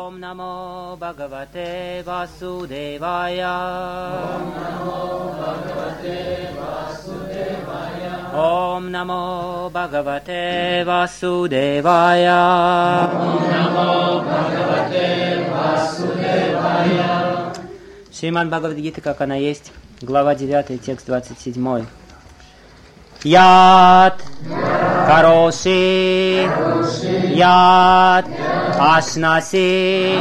Om Namo Bhagavate Vasudevaya. Om Namo Bhagavate Vasudevaya. Om Namo Bhagavate Vasudevaya. Om Namo Bhagavate Vasudevaya. Шримад Бхагавад-гита, как она есть, глава 9, текст 27. Яд кароши, яд ашнаси,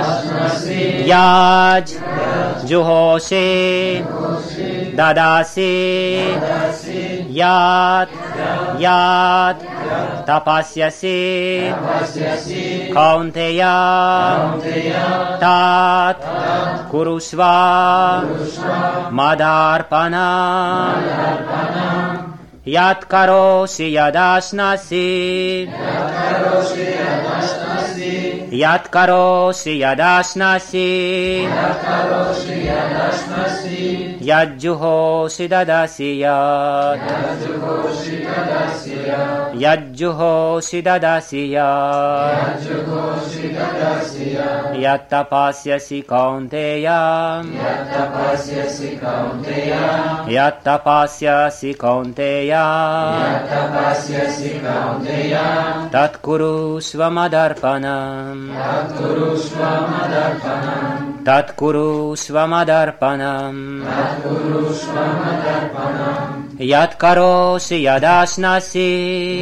яд джухоши, дадаси, яд тапасяси, каунтея, тат курушва, мадарпана. Яд кароши, ядашнаси, яд кароши, ядашнаси, яд джухоши, дадаси, яд джухоши, дадаси, яд тапасяси, каунтея, яд тапасяси, каунтея, Таткурушва мадарпанам, Таткурушва мадарпанам, Яд кароши, ядашнаси,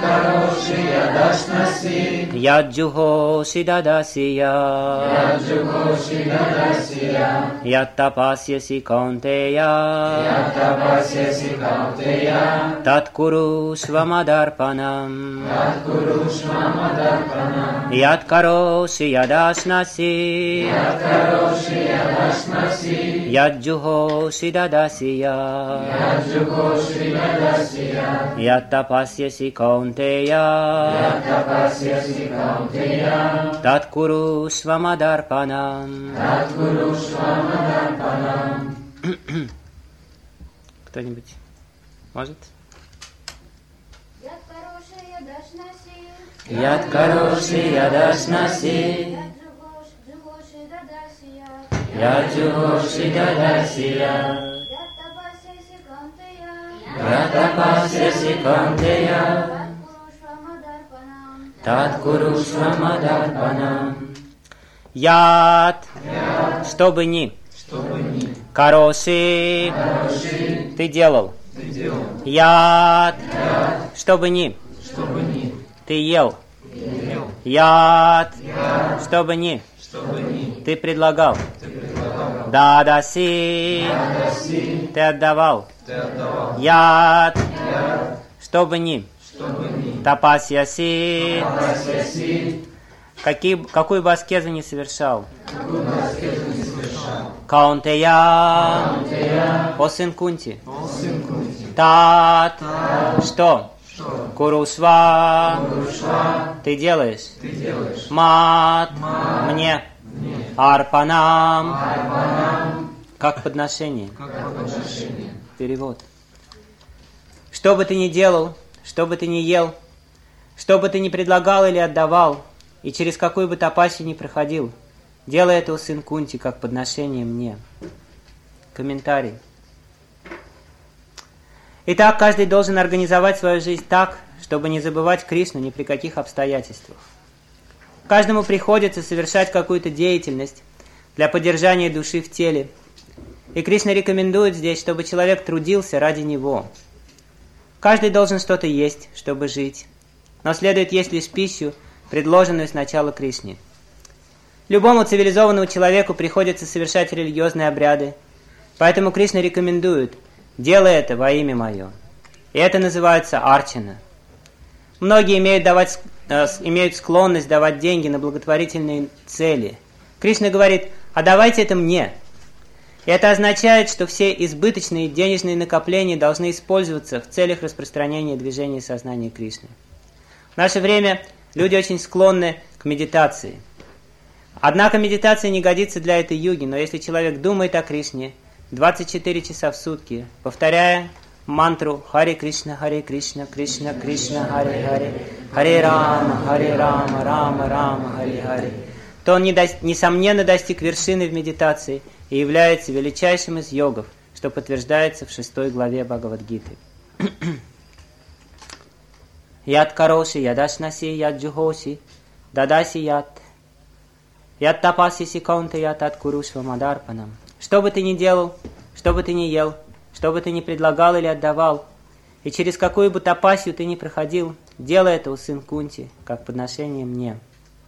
яд джухоши, дадаси, яд тапасяси, каунтея, Таткурушва мадарпанам, яд кароши, ядашнаси, яд джухоши, дадаси, яд тапасяси, каунтея, Таткурушва мадарпанам. Кто-нибудь может? Яд кароши, ядашнаси, яд джухоши, дадаси, яд тапасяси, каунтея, Таткурушва мадарпанам. Яд, чтобы ни, кароши, ты делал. Яд, чтобы ни, ты ел. Яд, чтобы ни, ты предлагал. Дадаси, ты отдавал. Яд, чтобы ни, тапасяси, какую бы аскезу не совершал. Каунтея, о сын Кунти. Тат, что? Курушва, ты делаешь. Мат, мне. Арпанам, как подношение. Перевод. Что бы ты ни делал, что бы ты ни ел, что бы ты ни предлагал или отдавал, и через какую бы тапасию ни проходил, делай это, о сын Кунти, как подношение мне. Комментарий. Итак, каждый должен организовать свою жизнь так, чтобы не забывать Кришну ни при каких обстоятельствах. Каждому приходится совершать какую-то деятельность для поддержания души в теле. И Кришна рекомендует здесь, чтобы человек трудился ради него. Каждый должен что-то есть, чтобы жить, но следует есть лишь пищу, предложенную сначала Кришне. Любому цивилизованному человеку приходится совершать религиозные обряды, поэтому Кришна рекомендует: делай это во имя мое. И это называется арчана. Многие имеют склонность давать деньги на благотворительные цели. Кришна говорит: а давайте это мне. И это означает, что все избыточные денежные накопления должны использоваться в целях распространения движения сознания Кришны. В наше время люди очень склонны к медитации. Однако медитация не годится для этой юги, но если человек думает о Кришне 24 часа в сутки, повторяя мантру Харе Кришна, Кришна Кришна, Харе Харе, Харе Рама, Рама Рама, Харе Харе, то он несомненно достиг вершины в медитации и является величайшим из йогов, что подтверждается в 6 главе Бхагавад-гиты. Яд кароши, ядашнаси, яд джухоши, дадаси яд, яд тапаси сиконте, яд откурушва мадарпанам. Что бы ты ни делал, что бы ты ни ел, что бы ты ни предлагал или отдавал, и через какую бы тапасию ты ни проходил, делай это, о сын Кунти, как подношение мне.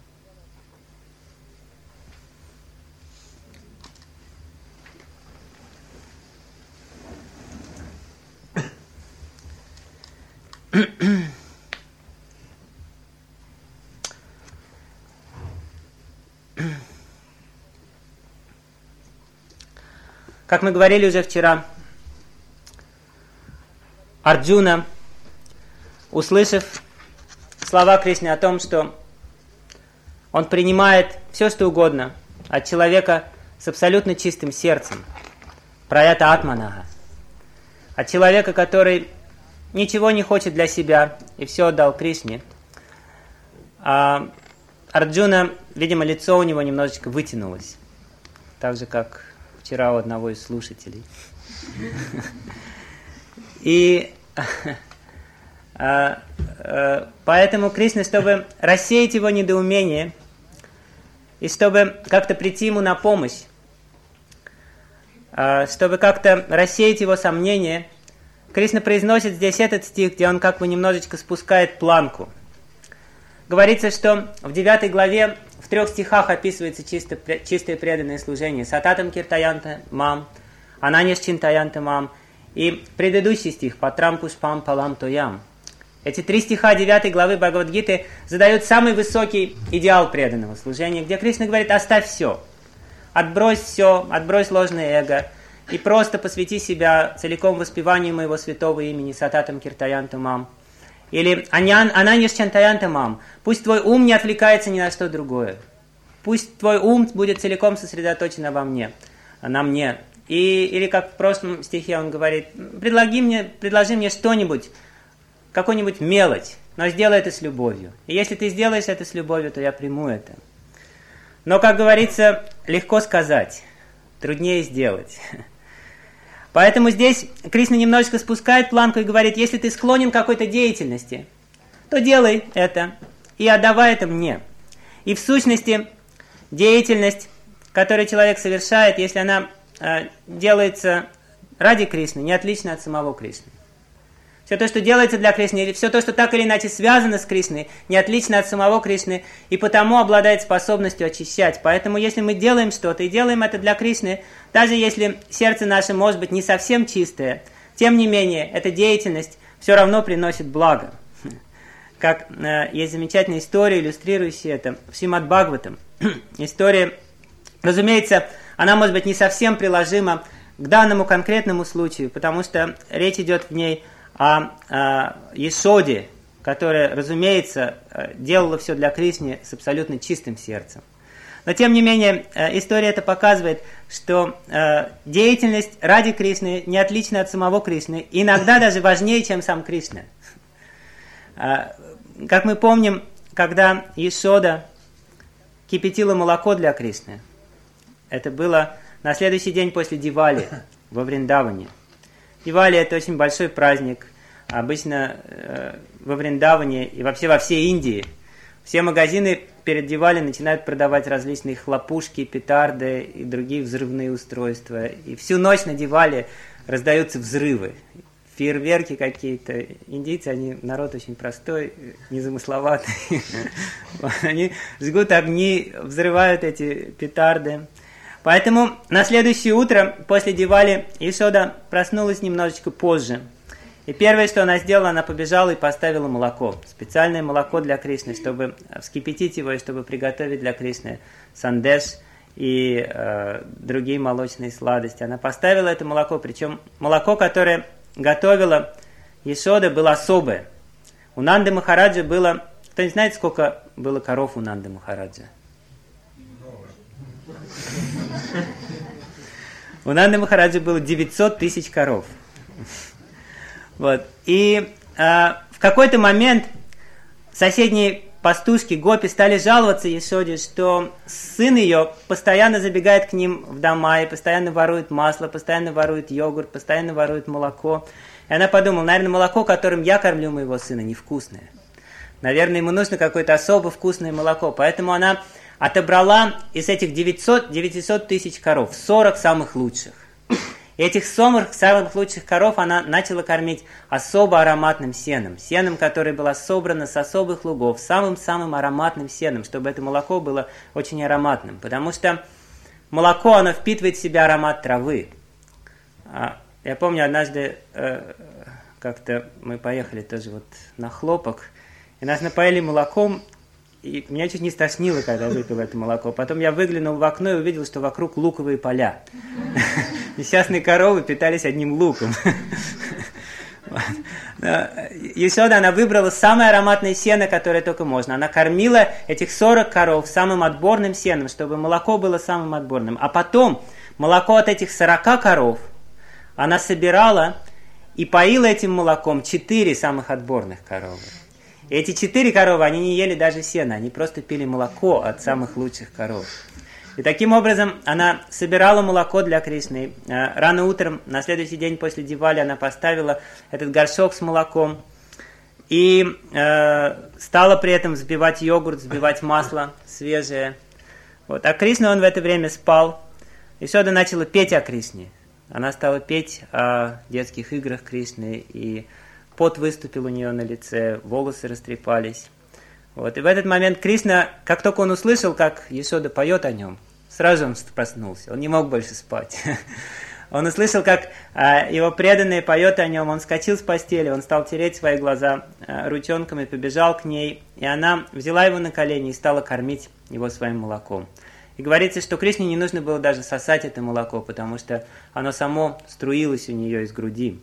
Как мы говорили уже вчера, Арджуна, услышав слова Кришны о том, что он принимает все, что угодно от человека с абсолютно чистым сердцем, праята атманага, от человека, который ничего не хочет для себя и все отдал Кришне, Арджуна, видимо, лицо у него немножечко вытянулось, так же, как вчера у одного из слушателей. И поэтому Кришна, чтобы рассеять его недоумение и чтобы как-то прийти ему на помощь, чтобы как-то рассеять его сомнения, Кришна произносит здесь этот стих, где он как бы немножечко спускает планку. Говорится, что в 9 главе в 3 стихах описывается чистое преданное служение. Сататам киртаянта мам, ананьяс чинтаянта мам. И предыдущий стих, патрам пушпам палам тоям. Эти 3 стиха 9 главы Бхагавад-гиты задают самый высокий идеал преданного служения, где Кришна говорит: оставь все, отбрось ложное эго и просто посвяти себя целиком воспеванию моего святого имени Сататам киртаянта мам. Или ананьяс чинтаянта мам. Пусть твой ум не отвлекается ни на что другое. Пусть твой ум будет целиком сосредоточен на мне. Или как в прошлом стихе он говорит: предложи мне что-нибудь, какую-нибудь мелочь, но сделай это с любовью. И если ты сделаешь это с любовью, то я приму это. Но, как говорится, легко сказать, труднее сделать. Поэтому здесь Кришна немножечко спускает планку и говорит: если ты склонен к какой-то деятельности, то делай это и отдавай это мне. И в сущности, деятельность, которую человек совершает, если она делается ради Кришны, не отлично от самого Кришны. Все то, что делается для Кришны, или все то, что так или иначе связано с Кришной, не отлично от самого Кришны, и потому обладает способностью очищать. Поэтому, если мы делаем что-то, и делаем это для Кришны, даже если сердце наше может быть не совсем чистое, тем не менее, эта деятельность все равно приносит благо. Как есть замечательная история, иллюстрирующая это, в Шримад Бхагаватам. История, разумеется, она может быть не совсем приложима к данному конкретному случаю, потому что речь идет в ней о Яшоде, которая, разумеется, делала все для Кришны с абсолютно чистым сердцем. Но, тем не менее, история это показывает, что деятельность ради Кришны не отлична от самого Кришны, иногда даже важнее, чем сам Кришна. Как мы помним, когда Яшода кипятила молоко для Кришны, это было на следующий день после Дивали во Вриндаване. Дивали – это очень большой праздник. Обычно во Вриндаване и вообще во всей Индии все магазины перед Дивали начинают продавать различные хлопушки, петарды и другие взрывные устройства. И всю ночь на Дивали раздаются взрывы, фейерверки какие-то. Индийцы, они народ очень простой, незамысловатый. Они жгут огни, взрывают эти петарды. Поэтому на следующее утро после Дивали Яшода проснулась немножечко позже. И первое, что она сделала, она побежала и поставила молоко. Специальное молоко для Кришны, чтобы вскипятить его и чтобы приготовить для Кришны сандеш и другие молочные сладости. Она поставила это молоко, причем молоко, которое готовила Яшода, было особое. У Нанды Махараджа было... Кто-нибудь знает, сколько было коров у Нанды Махараджа? У Нанды Махараджа было 900 тысяч коров. Вот. И в какой-то момент соседний пастушки, гопи, стали жаловаться Яшоде, что сын ее постоянно забегает к ним в дома и постоянно ворует масло, постоянно ворует йогурт, постоянно ворует молоко. И она подумала, наверное, молоко, которым я кормлю моего сына, невкусное. Наверное, ему нужно какое-то особо вкусное молоко. Поэтому она отобрала из этих 900 тысяч коров 40 самых лучших. И этих самых лучших коров она начала кормить особо ароматным сеном. Сеном, которое было собрано с особых лугов, самым-самым ароматным сеном, чтобы это молоко было очень ароматным. Потому что молоко, оно впитывает в себя аромат травы. Я помню, однажды как-то мы поехали тоже вот на хлопок, и нас напоили молоком, и меня чуть не стошнило, когда я выпил это молоко. Потом я выглянул в окно и увидел, что вокруг луковые поля. Несчастные коровы питались одним луком. Яшода, она выбрала самое ароматное сено, которое только можно. Она кормила этих 40 коров самым отборным сеном, чтобы молоко было самым отборным. А потом молоко от этих 40 коров она собирала и поила этим молоком 4 самых отборных коровы. И эти 4 коровы, они не ели даже сено, они просто пили молоко от самых лучших коров. И таким образом она собирала молоко для Кришны. Рано утром, на следующий день после Дивали, она поставила этот горшок с молоком и стала при этом взбивать йогурт, взбивать масло свежее. Вот. А Кришна, он в это время спал. Яшода начала петь о Кришне. Она стала петь о детских играх Кришны, и пот выступил у нее на лице, волосы растрепались. Вот. И в этот момент Кришна, как только он услышал, как Яшода поет о нем, сразу он проснулся, он не мог больше спать. Он услышал, как его преданный поет о нем, он вскочил с постели, он стал тереть свои глаза ручонками, побежал к ней, и она взяла его на колени и стала кормить его своим молоком. И говорится, что Кришне не нужно было даже сосать это молоко, потому что оно само струилось у нее из груди.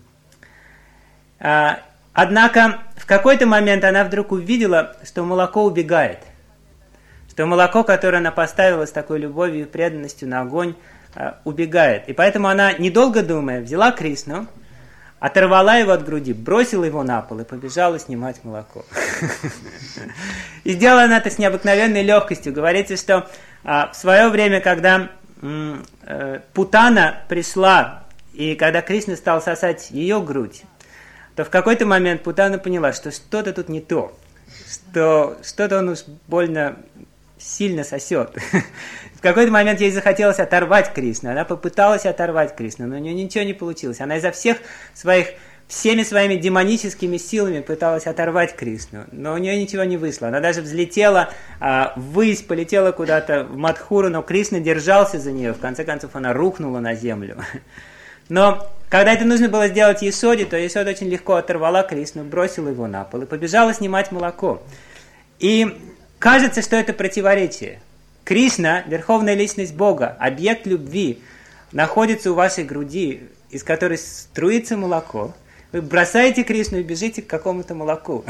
Однако в какой-то момент она вдруг увидела, что молоко убегает. Что молоко, которое она поставила с такой любовью и преданностью на огонь, убегает. И поэтому она, недолго думая, взяла Кришну, оторвала его от груди, бросила его на пол и побежала снимать молоко. И сделала она это с необыкновенной легкостью. Говорится, что в свое время, когда Путана пришла, и когда Кришна стал сосать ее грудь, то в какой-то момент Путана поняла, что что-то тут не то, что что-то он уж больно сильно сосет. В какой-то момент ей захотелось оторвать Кришну. Она попыталась оторвать Кришну, но у нее ничего не получилось. Она изо всеми своими демоническими силами пыталась оторвать Кришну, но у нее ничего не вышло. Она даже взлетела ввысь, полетела куда-то в Мадхуру, но Кришна держался за нее. В конце концов, она рухнула на землю. Но когда это нужно было сделать Яшоде, то Яшода очень легко оторвала Кришну, бросила его на пол и побежала снимать молоко. И кажется, что это противоречие. Кришна, верховная личность Бога, объект любви, находится у вашей груди, из которой струится молоко. Вы бросаете Кришну и бежите к какому-то молоку.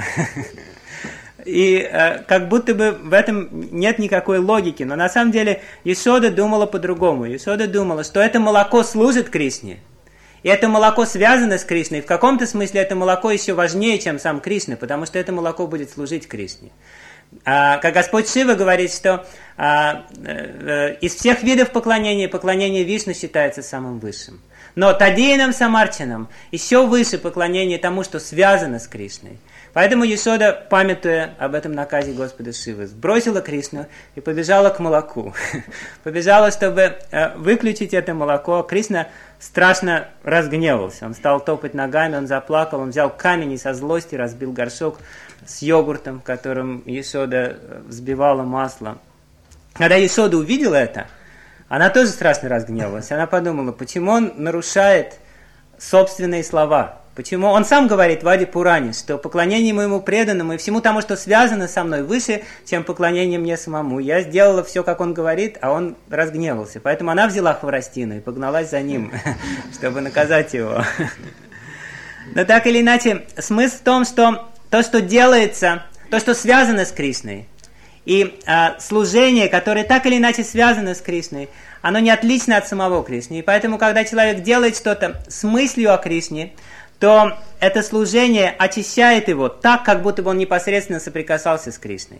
И как будто бы в этом нет никакой логики. Но на самом деле Яшода думала по-другому. Яшода думала, что это молоко служит Кришне. И это молоко связано с Кришной. В каком-то смысле это молоко еще важнее, чем сам Кришна, потому что это молоко будет служить Кришне. Как Господь Шива говорит, что из всех видов поклонения, поклонение Вишну считается самым высшим. Но Тадиянам Самарчанам еще выше поклонение тому, что связано с Кришной. Поэтому Яшода, памятуя об этом наказе Господа Шивы, сбросила Кришну и побежала к молоку. Побежала, чтобы выключить это молоко. Кришна страшно разгневался. Он стал топать ногами, он заплакал, он взял камень и со злости разбил горшок с йогуртом, которым Яшода взбивала масло. Когда Яшода увидела это, она тоже страшно разгневалась. Она подумала, почему он нарушает собственные слова. Почему? Он сам говорит в Ади Пуране, что поклонение моему преданному и всему тому, что связано со мной, выше, чем поклонение мне самому. Я сделала все, как он говорит, а он разгневался. Поэтому она взяла хворостину и погналась за ним, чтобы наказать его. Но так или иначе, смысл в том, что то, что делается, то, что связано с Кришной, и служение, которое так или иначе связано с Кришной, оно не отлично от самого Кришны. И поэтому, когда человек делает что-то с мыслью о Кришне, то это служение очищает его так, как будто бы он непосредственно соприкасался с Кришной.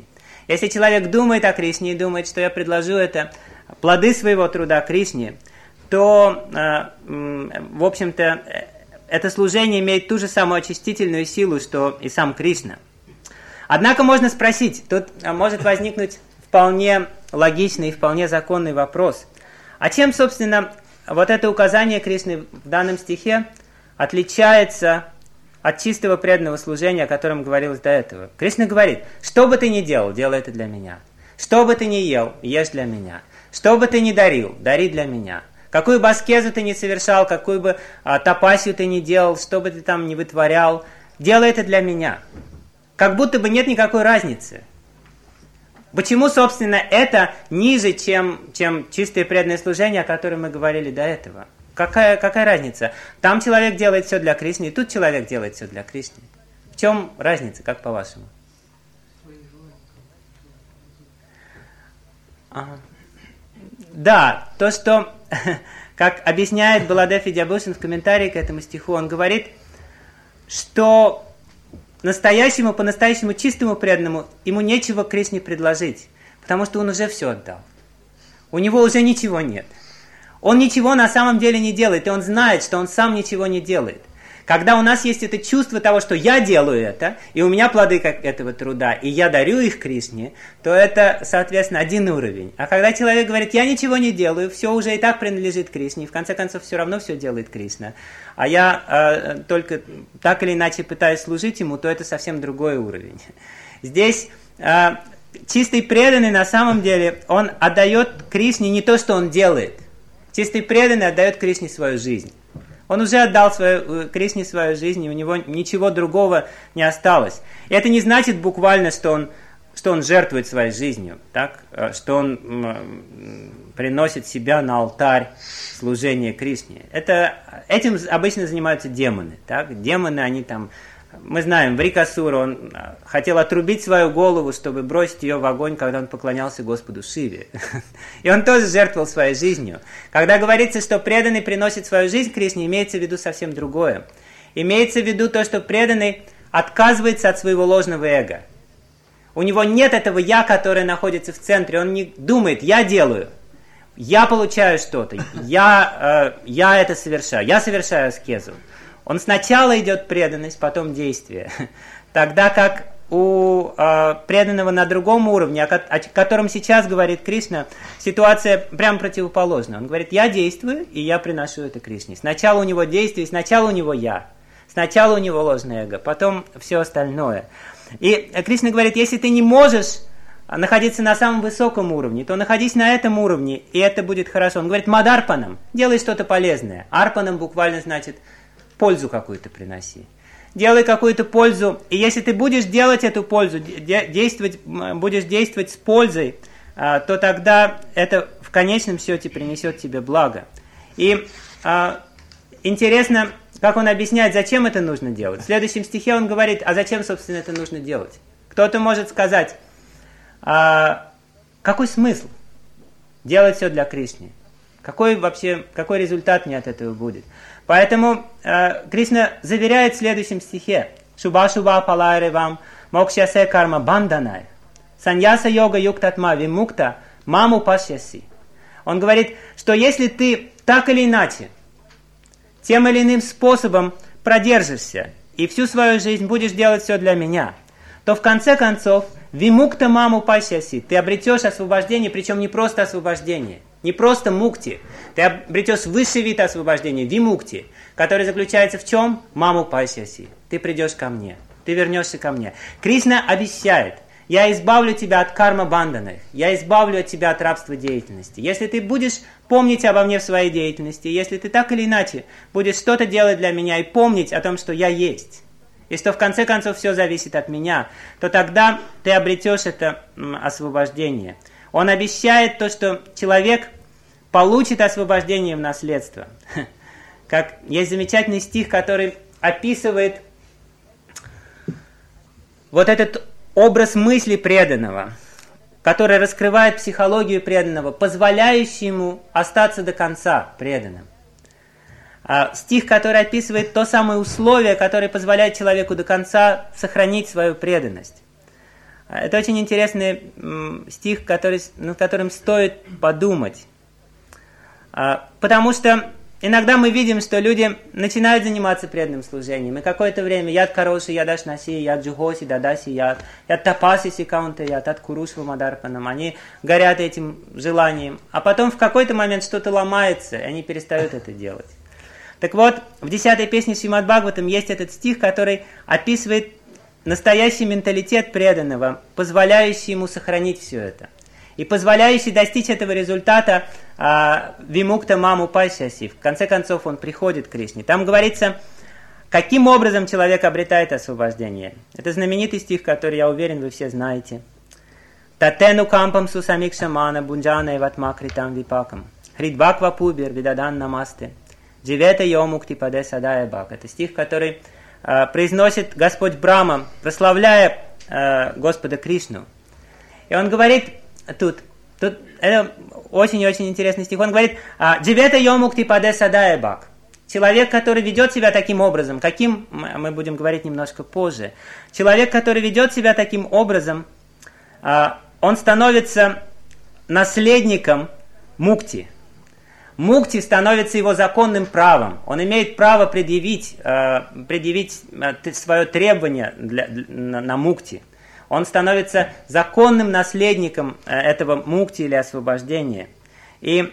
Если человек думает о Кришне и думает, что я предложу это, плоды своего труда Кришне, то, в общем-то, это служение имеет ту же самую очистительную силу, что и сам Кришна. Однако можно спросить, тут может возникнуть вполне логичный и вполне законный вопрос. А чем, собственно, вот это указание Кришны в данном стихе отличается от чистого преданного служения, о котором говорилось до этого? Кришна говорит, что бы ты ни делал, делай это для меня. Что бы ты ни ел, ешь для меня. Что бы ты ни дарил, дари для меня. Какую бы аскезу ты ни совершал, какую бы тапасию ты ни делал, что бы ты там ни вытворял, делай это для меня. Как будто бы нет никакой разницы. Почему, собственно, это ниже, чем чистое преданное служение, о котором мы говорили до этого? Какая разница? Там человек делает все для Кришны, и тут человек делает все для Кришны. В чем разница, как по-вашему? Да, то, что, как объясняет Баладев Видьябхушан в комментарии к этому стиху, он говорит, что по-настоящему чистому преданному ему нечего Кришне предложить, потому что он уже все отдал. У него уже ничего нет. Он ничего на самом деле не делает, и он знает, что он сам ничего не делает. Когда у нас есть это чувство того, что я делаю это, и у меня плоды этого труда, и я дарю их Кришне, то это, соответственно, один уровень. А когда человек говорит, я ничего не делаю, все уже и так принадлежит Кришне, и в конце концов все равно все делает Кришна, а я только так или иначе пытаюсь служить ему, то это совсем другой уровень. Здесь чистый преданный на самом деле, он отдает Кришне не то, что он делает. Чистый преданный отдает Кришне свою жизнь. Он уже отдал Кришне свою жизнь, и у него ничего другого не осталось. И это не значит буквально, что он жертвует своей жизнью, так? Что он приносит себя на алтарь служения Кришне. Этим обычно занимаются демоны. Так? Демоны, они там... Мы знаем, Врикасура, он хотел отрубить свою голову, чтобы бросить ее в огонь, когда он поклонялся Господу Шиве. И он тоже жертвовал своей жизнью. Когда говорится, что преданный приносит свою жизнь Кришне, имеется в виду совсем другое. Имеется в виду то, что преданный отказывается от своего ложного эго. У него нет этого «я», которое находится в центре. Он не думает «я делаю», «я получаю что-то», «я это совершаю», «я совершаю аскезу». Он сначала идет преданность, потом действие. Тогда как у преданного на другом уровне, о котором сейчас говорит Кришна, ситуация прямо противоположная. Он говорит, я действую, и я приношу это Кришне. Сначала у него действие, сначала у него я. Сначала у него ложное эго, потом все остальное. И Кришна говорит, если ты не можешь находиться на самом высоком уровне, то находись на этом уровне, и это будет хорошо. Он говорит, мадарпанам, делай что-то полезное. Арпанам буквально значит пользу какую-то приноси. Делай какую-то пользу, и если ты будешь делать эту пользу, будешь действовать с пользой, то тогда это в конечном счете принесет тебе благо. И интересно, как он объясняет, зачем это нужно делать. В следующем стихе он говорит, а зачем, собственно, это нужно делать? Кто-то может сказать, какой смысл делать все для Кришны? Какой результат мне от этого будет? Поэтому Кришна заверяет в следующем стихе: «Шуба-шуба палайревам мокшясе карма банданай саньяса йога юктатма вимукта маму пашяси». Он говорит, что если ты так или иначе, тем или иным способом продержишься и всю свою жизнь будешь делать все для меня, то в конце концов вимукта маму пашяси, ты обретешь освобождение, причем не просто освобождение, не просто мукти, ты обретешь высший вид освобождения, вимукти, который заключается в чем? Маму пашяси. Ты придешь ко мне, ты вернешься ко мне. Кришна обещает, я избавлю тебя от карма банданы, я избавлю от тебя от рабства деятельности. Если ты будешь помнить обо мне в своей деятельности, если ты так или иначе будешь что-то делать для меня и помнить о том, что я есть, и что в конце концов все зависит от меня, то тогда ты обретешь это освобождение. Он обещает то, что человек получит освобождение в наследство. Как есть замечательный стих, который описывает вот этот образ мысли преданного, который раскрывает психологию преданного, позволяющий ему остаться до конца преданным. Стих, который описывает то самое условие, которое позволяет человеку до конца сохранить свою преданность. Это очень интересный стих, над которым стоит подумать. Потому что иногда мы видим, что люди начинают заниматься преданным служением, и какое-то время яд кароши, яд ашнаси, яд джухоси, дадаси, яд тапаси сикаунте, яд курушва мадарпанам. Они горят этим желанием, а потом в какой-то момент что-то ломается, и они перестают это делать. Так вот, в 10-й песне Шримад Бхагаватам есть этот стих, который описывает настоящий менталитет преданного, позволяющий ему сохранить все это. И позволяющий достичь этого результата вимукта маму пасяси. В конце концов, он приходит к Кришне. Там говорится, каким образом человек обретает освобождение. Это знаменитый стих, который, я уверен, вы все знаете. Татену кампам сусамикшамана бунджана и ватмакритам випакам. Хридбаква пубир видадан намасте. Дживета йомукти паде садая бак. Это стих, который произносит Господь Брахма, прославляя Господа Кришну. И он говорит... Тут это очень-очень интересный стих. Он говорит, «Дживета йомукти паде садая бак». Человек, который ведет себя таким образом, каким, мы будем говорить немножко позже, человек, который ведет себя таким образом, он становится наследником мукти. Мукти становится его законным правом. Он имеет право предъявить свое требование на мукти. Он становится законным наследником этого мукти или освобождения. И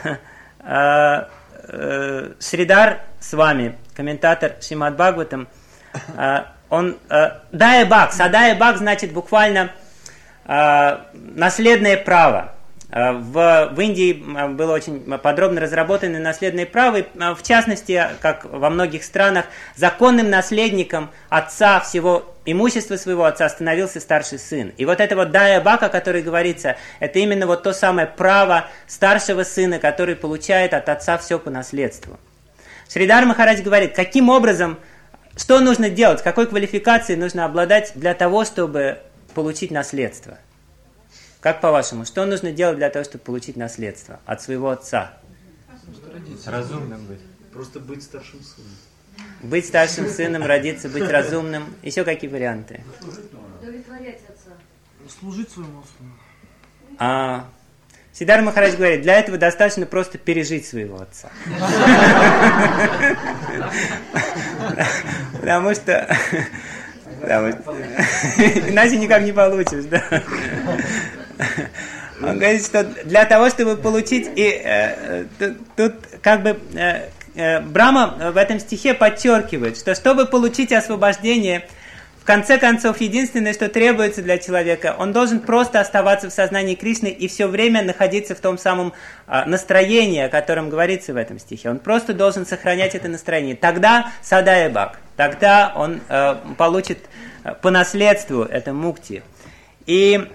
Шридар с вами, комментатор Шримад Бхагаватам, он дая бак, садая бак значит буквально наследное право. В Индии было очень подробно разработано наследное право, и в частности, как во многих странах, законным наследником отца всего имущества своего отца становился старший сын. И вот это вот дая бака, о которой говорится, это именно вот то самое право старшего сына, который получает от отца все по наследству. Шридар Махарадж говорит, каким образом, что нужно делать, какой квалификацией нужно обладать для того, чтобы получить наследство. Как по-вашему, что нужно делать для того, чтобы получить наследство от своего отца? Разумным быть. Просто быть старшим сыном. Быть старшим сыном, родиться, быть разумным. Еще какие варианты? Удовлетворять отца. Служить своему отцу. Сиддхарта Махарадж говорит, для этого достаточно просто пережить своего отца. Потому что иначе никак не получишь, да. Он говорит, что для того, чтобы получить, и тут как бы Брахма в этом стихе подчеркивает, что чтобы получить освобождение, в конце концов, единственное, что требуется для человека, он должен просто оставаться в сознании Кришны и все время находиться в том самом настроении, о котором говорится в этом стихе. Он просто должен сохранять это настроение. Тогда садая бак, тогда он получит по наследству это мукти. И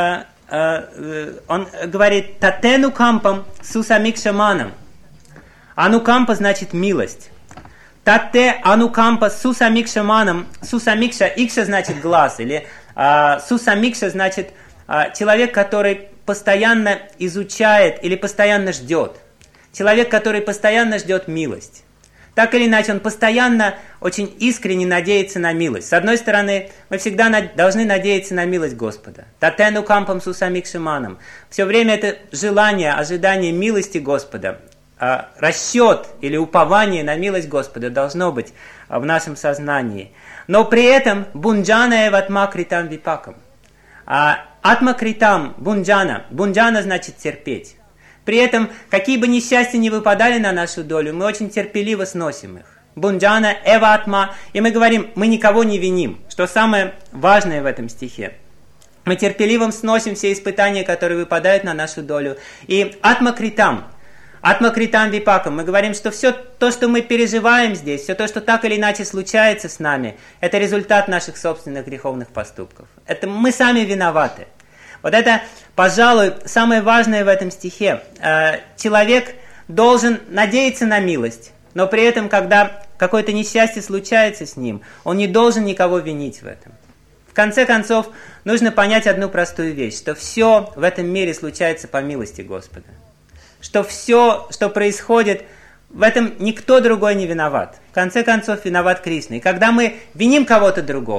он говорит, татену кампам сусамикшаманам. Анукампа значит милость. Татте анукампа сусамикшаманам. Сусамикша, икша значит глаз. Или сусамикша значит человек, который постоянно изучает или постоянно ждет. Человек, который постоянно ждет милость. Так или иначе, он постоянно очень искренне надеется на милость. С одной стороны, мы всегда должны надеяться на милость Господа. Татену кампам сусамикшаманам. Все время это желание, ожидание милости Господа, расчет или упование на милость Господа должно быть в нашем сознании. Но при этом бунджана эв атмакритам випакам. Атмакритам бунджана. Бунджана значит терпеть. При этом, какие бы несчастья ни выпадали на нашу долю, мы очень терпеливо сносим их. Бунджана, эва атма. И мы говорим, мы никого не виним. Что самое важное в этом стихе. Мы терпеливо сносим все испытания, которые выпадают на нашу долю. И атмакритам. Атмакритам випакам. Мы говорим, что все то, что мы переживаем здесь, все то, что так или иначе случается с нами, это результат наших собственных греховных поступков. Это мы сами виноваты. Вот это, пожалуй, самое важное в этом стихе. Человек должен надеяться на милость, но при этом, когда какое-то несчастье случается с ним, он не должен никого винить в этом. В конце концов, нужно понять одну простую вещь, что все в этом мире случается по милости Господа. Что все, что происходит, в этом никто другой не виноват. В конце концов, виноват Кришна. И когда мы виним кого-то другого,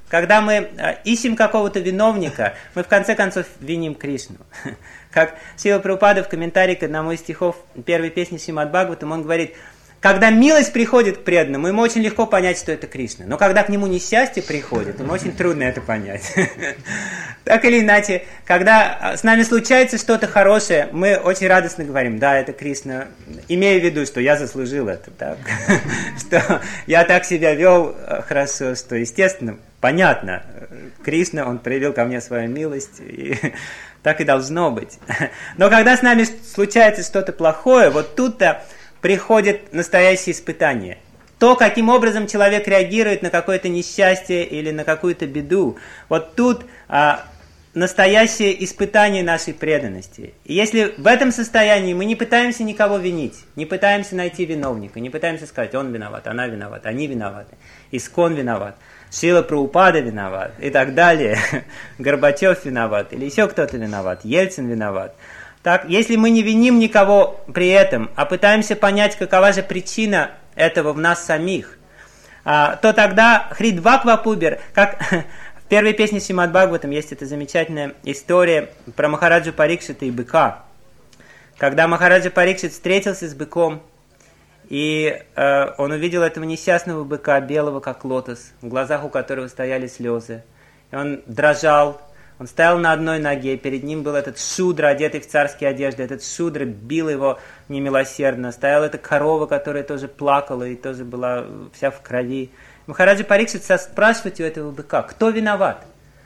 когда мы ищем какого-то виновника, мы в конце концов виним Кришну. Как Шрила Прабхупада в комментарии к одному из стихов первой песни Шримад Бхагаватам, он говорит: когда милость приходит к преданному, ему очень легко понять, что это Кришна. Но когда к нему несчастье приходит, ему очень трудно это понять. Так или иначе, когда с нами случается что-то хорошее, мы очень радостно говорим: да, это Кришна, имея в виду, что я заслужил это, так? Что я так себя вел хорошо, что, естественно, понятно, Кришна, он проявил ко мне свою милость, и так и должно быть. Но когда с нами случается что-то плохое, вот тут-то приходит настоящее испытание. То, каким образом человек реагирует на какое-то несчастье или на какую-то беду, вот тут настоящее испытание нашей преданности. И если в этом состоянии мы не пытаемся никого винить, не пытаемся найти виновника, не пытаемся сказать: он виноват, она виновата, они виноваты, Искон виноват, Шрила Прабхупада виноват и так далее, Горбачев виноват или еще кто-то виноват, Ельцин виноват. Так, если мы не виним никого при этом, а пытаемся понять, какова же причина этого в нас самих, то тогда Хридвак Вапубер, как в первой песне Шримад Бхагаватам есть эта замечательная история про Махараджу Парикшита и быка. Когда Махараджа Парикшит встретился с быком, и он увидел этого несчастного быка, белого как лотос, в глазах у которого стояли слезы. И он дрожал, он стоял на одной ноге, перед ним был этот шудра, одетый в царские одежды. Этот шудра бил его немилосердно. Стояла эта корова, которая тоже плакала и тоже была вся в крови. Махараджа Парикшит спрашивает у этого быка: кто виноват?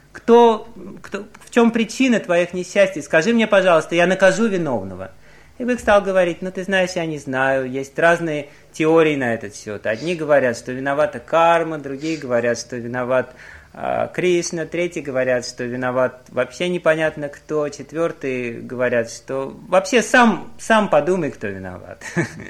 В чем причина твоих несчастий? Скажи мне, пожалуйста, я накажу виновного. И бык стал говорить: ну ты знаешь, я не знаю, есть разные теории на этот счет. Одни говорят, что виновата карма, другие говорят, что виноват Кришна, третьи говорят, что виноват вообще непонятно кто, четвертые говорят, что вообще сам подумай, кто виноват.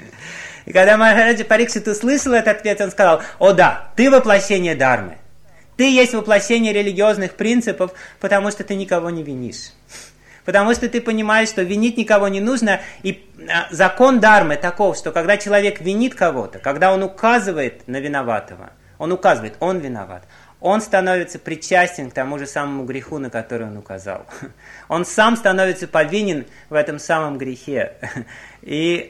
И когда Махараджа Парикшит услышал этот ответ, он сказал: о да, ты воплощение дхармы, ты есть воплощение религиозных принципов, потому что ты никого не винишь. Потому что ты понимаешь, что винить никого не нужно, и закон дхармы таков, что когда человек винит кого-то, когда он указывает на виноватого, он указывает, он виноват, он становится причастен к тому же самому греху, на который он указал. Он сам становится повинен в этом самом грехе. И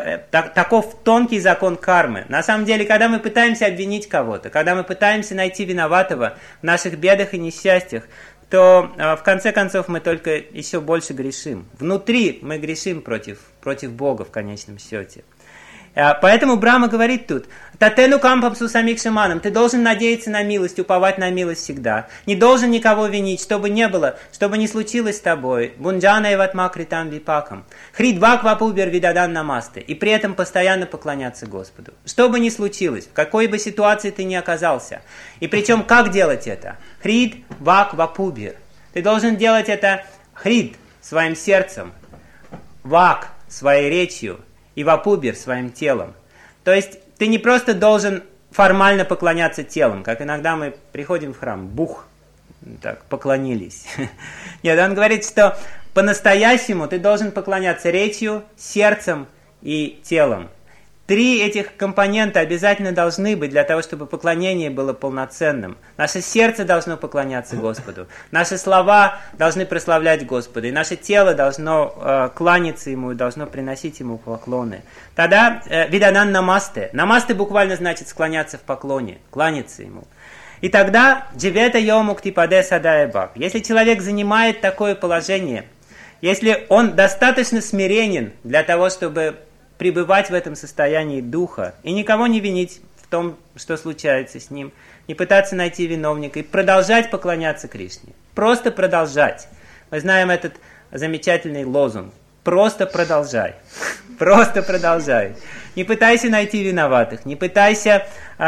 таков тонкий закон кармы. На самом деле, когда мы пытаемся обвинить кого-то, когда мы пытаемся найти виноватого в наших бедах и несчастьях, то в конце концов мы только еще больше грешим. Внутри мы грешим против Бога в конечном счете. Поэтому Брахма говорит тут: «Татену кампам сусамикшаманам», ты должен надеяться на милость, уповать на милость всегда. Не должен никого винить, чтобы не было, чтобы не случилось с тобой. Бунджана и ватма критам випакам. Хридвак вапубер видадан намасты. И при этом постоянно поклоняться Господу. Что бы ни случилось, в какой бы ситуации ты ни оказался. И причем как делать это? Хрид вак вапубер. Ты должен делать это хрид своим сердцем, вак своей речью, и вапубер своим телом. То есть ты не просто должен формально поклоняться телом, как иногда мы приходим в храм, бух, так, поклонились. Нет, он говорит, что по-настоящему ты должен поклоняться речью, сердцем и телом. 3 этих компонента обязательно должны быть для того, чтобы поклонение было полноценным. Наше сердце должно поклоняться Господу. Наши слова должны прославлять Господа. И наше тело должно кланяться Ему и должно приносить Ему поклоны. Тогда виданан намасте. Намасте буквально значит склоняться в поклоне, кланяться Ему. И тогда дживета йомуктипаде садаебак. Если человек занимает такое положение, если он достаточно смиренен для того, чтобы пребывать в этом состоянии духа и никого не винить в том, что случается с ним, не пытаться найти виновника и продолжать поклоняться Кришне. Просто продолжать. Мы знаем этот замечательный лозунг. Просто продолжай. Просто продолжай. Не пытайся найти виноватых, не пытайся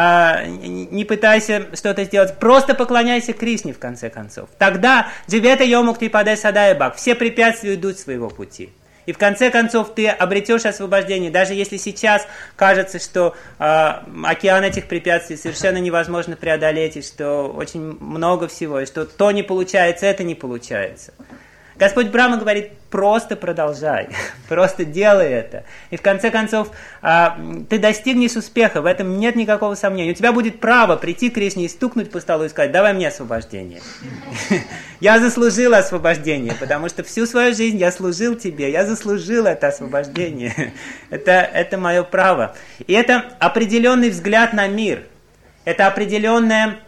что-то сделать. Просто поклоняйся Кришне, в конце концов. Тогда дживета йомуктипаде садаебак. Все препятствия идут своего пути. И в конце концов ты обретешь освобождение, даже если сейчас кажется, что океан этих препятствий совершенно невозможно преодолеть, и что очень много всего, и что то не получается, это не получается. Господь Брахма говорит, просто продолжай, просто делай это. И в конце концов, ты достигнешь успеха, в этом нет никакого сомнения. У тебя будет право прийти к Кришне и стукнуть по столу и сказать, давай мне освобождение. Я заслужил освобождение, потому что всю свою жизнь я служил тебе, я заслужил это освобождение. Это мое право. И это определенный взгляд на мир. Это определенная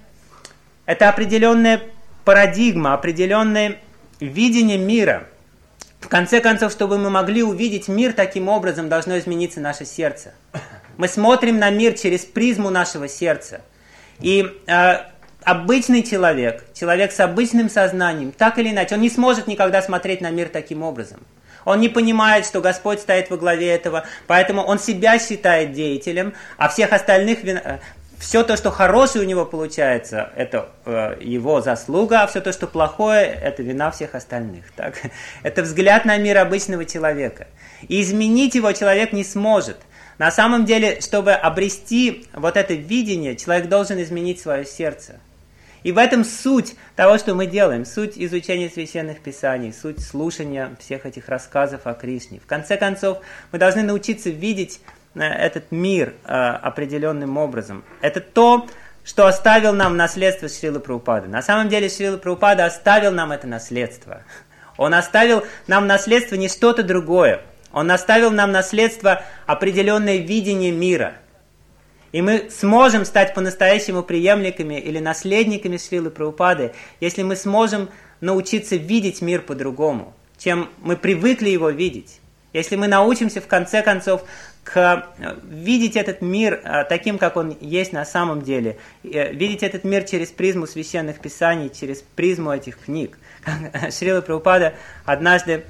парадигма, определенное видение мира. В конце концов, чтобы мы могли увидеть мир таким образом, должно измениться наше сердце. Мы смотрим на мир через призму нашего сердца. И обычный человек с обычным сознанием, так или иначе, он не сможет никогда смотреть на мир таким образом. Он не понимает, что Господь стоит во главе этого, поэтому он себя считает деятелем, а всех остальных... Все то, что хорошее у него получается, это его заслуга, а все то, что плохое, это вина всех остальных. Так? Это взгляд на мир обычного человека. И изменить его человек не сможет. На самом деле, чтобы обрести вот это видение, человек должен изменить свое сердце. И в этом суть того, что мы делаем, суть изучения священных писаний, суть слушания всех этих рассказов о Кришне. В конце концов, мы должны научиться видеть этот мир определенным образом. Это то, что оставил нам наследство Шрила Прабхупады. На самом деле Шрила Прабхупада оставил нам это наследство. Он оставил нам наследство не что-то другое. Он оставил нам наследство определенное видение мира. И мы сможем стать по-настоящему преемниками или наследниками Шрилы Прабхупады, если мы сможем научиться видеть мир по-другому, чем мы привыкли его видеть. Если мы научимся, в конце концов, видеть этот мир таким, как он есть на самом деле, видеть этот мир через призму священных писаний, через призму этих книг. Шрила Прабхупада однажды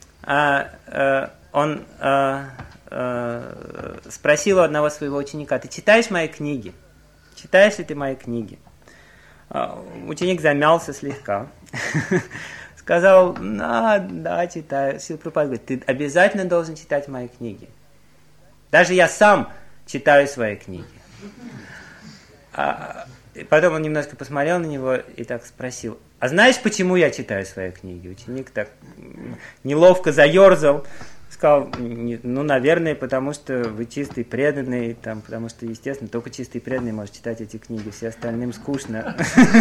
он спросил у одного своего ученика: ты читаешь мои книги? Читаешь ли ты мои книги? Ученик замялся слегка. Сказал: да, читаю. Шрила Прабхупада говорит: ты обязательно должен читать мои книги. Даже я сам читаю свои книги. И потом он немножко посмотрел на него и так спросил: а знаешь, почему я читаю свои книги? Ученик так неловко заерзал. Сказал: ну, наверное, потому что вы чистый, преданный, потому что, естественно, только чистый, преданный может читать эти книги, все остальным скучно.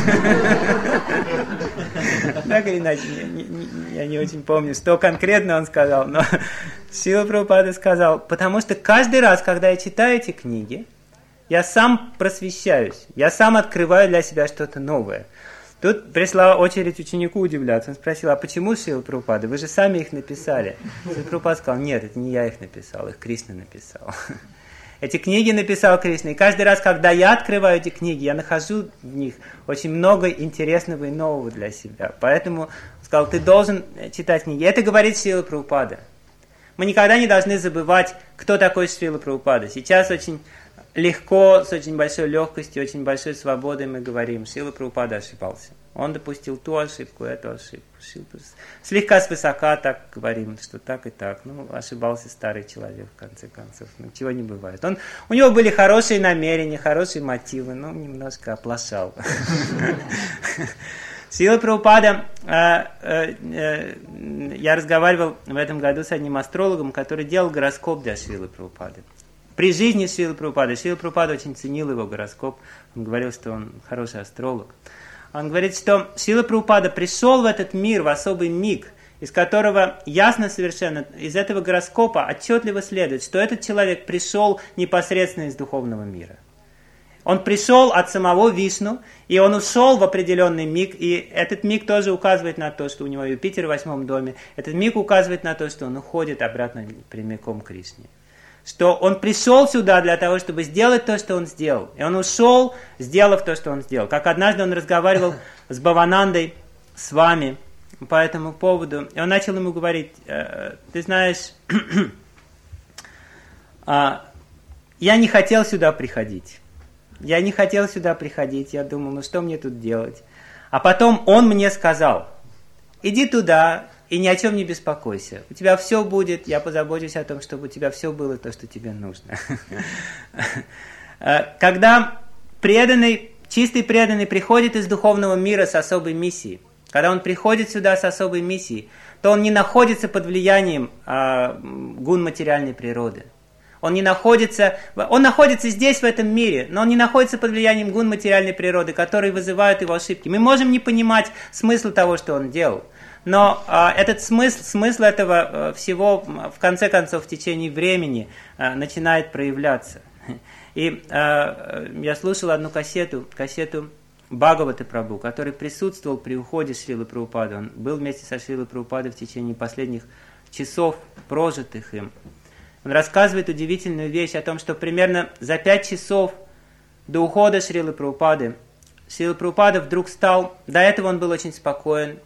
Так или иначе, я не очень помню, что конкретно он сказал, но Шрила Прабхупада сказал: потому что каждый раз, когда я читаю эти книги, я сам просвещаюсь, я сам открываю для себя что-то новое. Тут пришла очередь ученику удивляться. Он спросил: а почему Шрила Прабхупада? Вы же сами их написали. Шрила Прабхупада сказал: нет, это не я их написал, их Кришна написал. Эти книги написал Кришна. И каждый раз, когда я открываю эти книги, я нахожу в них очень много интересного и нового для себя. Поэтому он сказал: ты должен читать книги. Это говорит Шрила Прабхупада. Мы никогда не должны забывать, кто такой Шрила Прабхупада. Сейчас очень легко, с очень большой легкостью, очень большой свободой мы говорим: Шрила Прабхупада ошибался. Он допустил ту ошибку, эту ошибку. Слегка свысока так говорим, что так и так. Ну, ошибался старый человек, в конце концов. Ну, чего не бывает. У него были хорошие намерения, хорошие мотивы, но немножко оплошал. Шрила Прабхупада, я разговаривал в этом году с одним астрологом, который делал гороскоп для Шрилы Прабхупады. При жизни Шрилы Прабхупады. Шрила Прабхупада очень ценил его гороскоп. Он говорил, что он хороший астролог. Он говорит, что Шрила Прабхупада пришел в этот мир в особый миг, из которого ясно совершенно, из этого гороскопа отчетливо следует, что этот человек пришел непосредственно из духовного мира. Он пришел от самого Вишну, и он ушел в определенный миг, и этот миг тоже указывает на то, что у него Юпитер в 8 доме. Этот миг указывает на то, что он уходит обратно прямиком к Кришне. Что он пришел сюда для того, чтобы сделать то, что он сделал. И он ушел, сделав то, что он сделал. Как однажды он разговаривал с Бхаванандой, с вами, по этому поводу. И он начал ему говорить: ты знаешь, я не хотел сюда приходить. Я не хотел сюда приходить. Я думал, ну что мне тут делать? А потом он мне сказал: иди туда и ни о чем не беспокойся. У тебя все будет, я позабочусь о том, чтобы у тебя все было то, что тебе нужно. Когда преданный, чистый преданный приходит из духовного мира с особой миссией, когда он приходит сюда с особой миссией, то он не находится под влиянием гун материальной природы. Он находится здесь, в этом мире, но он не находится под влиянием гун материальной природы, которые вызывают его ошибки. Мы можем не понимать смысл того, что он делал, но этот смысл этого всего, в конце концов, в течение времени начинает проявляться. И я слушал одну кассету Бхагаваты Прабху, который присутствовал при уходе Шрилы Прабхупады. Он был вместе со Шрилой Прабхупадой в течение последних часов, прожитых им. Он рассказывает удивительную вещь о том, что примерно за 5 часов до ухода Шрилы Прабхупады, Шрила Прабхупада вдруг стал, до этого он был очень спокоен,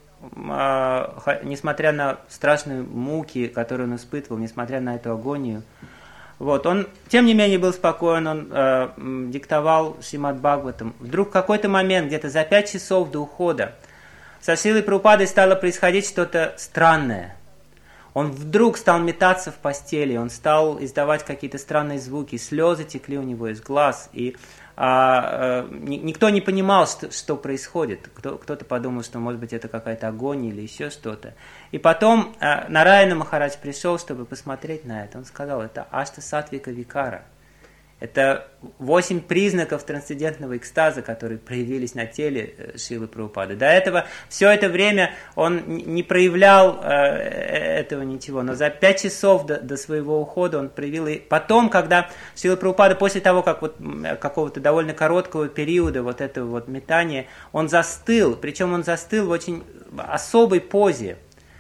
несмотря на страшные муки, которые он испытывал, несмотря на эту агонию. Вот, он, тем не менее, был спокоен, он диктовал Шримад Бхагаватам. Вдруг в какой-то момент, где-то за 5 часов до ухода, со Шрилой Прабхупадой стало происходить что-то странное. Он вдруг стал метаться в постели, он стал издавать какие-то странные звуки, слезы текли у него из глаз, и никто не понимал, что происходит. Кто-то подумал, что, может быть, это какая-то агония или еще что-то. И потом Нараяна Махарадж пришел, чтобы посмотреть на это. Он сказал, это Ашта Сатвика Викара. Это 8 признаков трансцендентного экстаза, которые проявились на теле Шрилы Прабхупады. До этого все это время он не проявлял этого ничего, но за 5 часов до своего ухода он проявил. И потом, когда Шрила Прабхупада, после того, как вот какого-то довольно короткого периода вот этого вот метания, он застыл, причем он застыл в очень особой позе,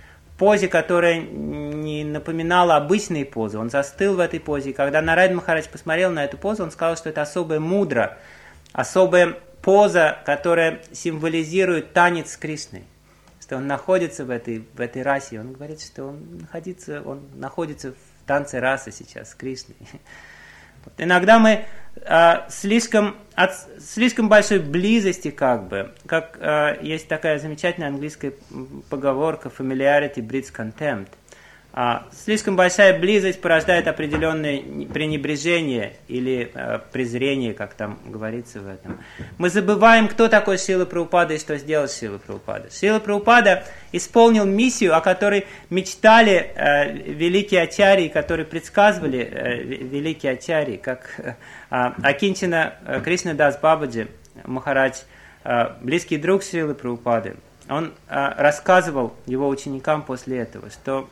которая не напоминала обычные позы. Он застыл в этой позе. И когда Нараяна Махарадж посмотрел на эту позу, он сказал, что это особая мудра, особая поза, которая символизирует танец с Кришной. Что он находится в этой расе. Он говорит, что он находится в танце расы сейчас с Кришной. Вот. Иногда мы от слишком большой близости, как есть такая замечательная английская поговорка familiarity breeds contempt. Слишком большая близость порождает определенное пренебрежение или презрение, как там говорится в этом. Мы забываем, кто такой Шрила Прабхупада и что сделал Шрила Прабхупада. Шрила Прабхупада исполнил миссию, о которой мечтали великие ачарьи, которые предсказывали великие ачарьи, как Акинчана Кришнадас Бабаджи Махарадж, близкий друг Шрилы Прабхупады. Он рассказывал его ученикам после этого, что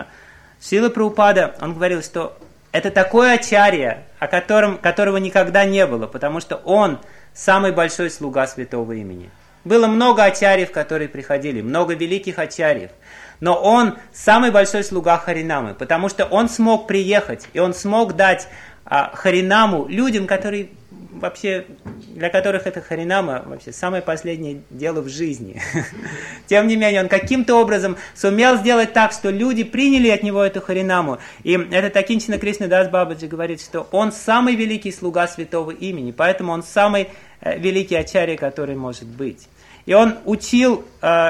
Шрила Прабхупада, он говорил, что это такой ачарья, которого никогда не было, потому что он самый большой слуга святого имени. Было много ачарьев, которые приходили, много великих ачарьев, но он самый большой слуга Харинамы, потому что он смог приехать, и он смог дать Харинаму людям, которые вообще, для которых это Харинама вообще самое последнее дело в жизни. Тем не менее, он каким-то образом сумел сделать так, что люди приняли от него эту Харинаму. И этот Акинчана Кришнадас Бабаджи говорит, что он самый великий слуга святого имени, поэтому он самый великий ачарья, который может быть. И он учил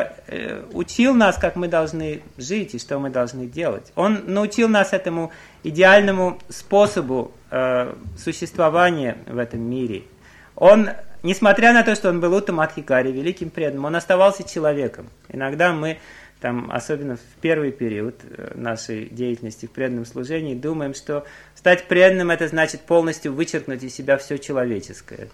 нас, как мы должны жить и что мы должны делать. Он научил нас этому идеальному способу существования в этом мире. Он, несмотря на то, что он был Уттамадхикари, великим преданным, он оставался человеком. Иногда мы, особенно в первый период нашей деятельности в преданном служении, думаем, что стать преданным — это значит полностью вычеркнуть из себя все человеческое.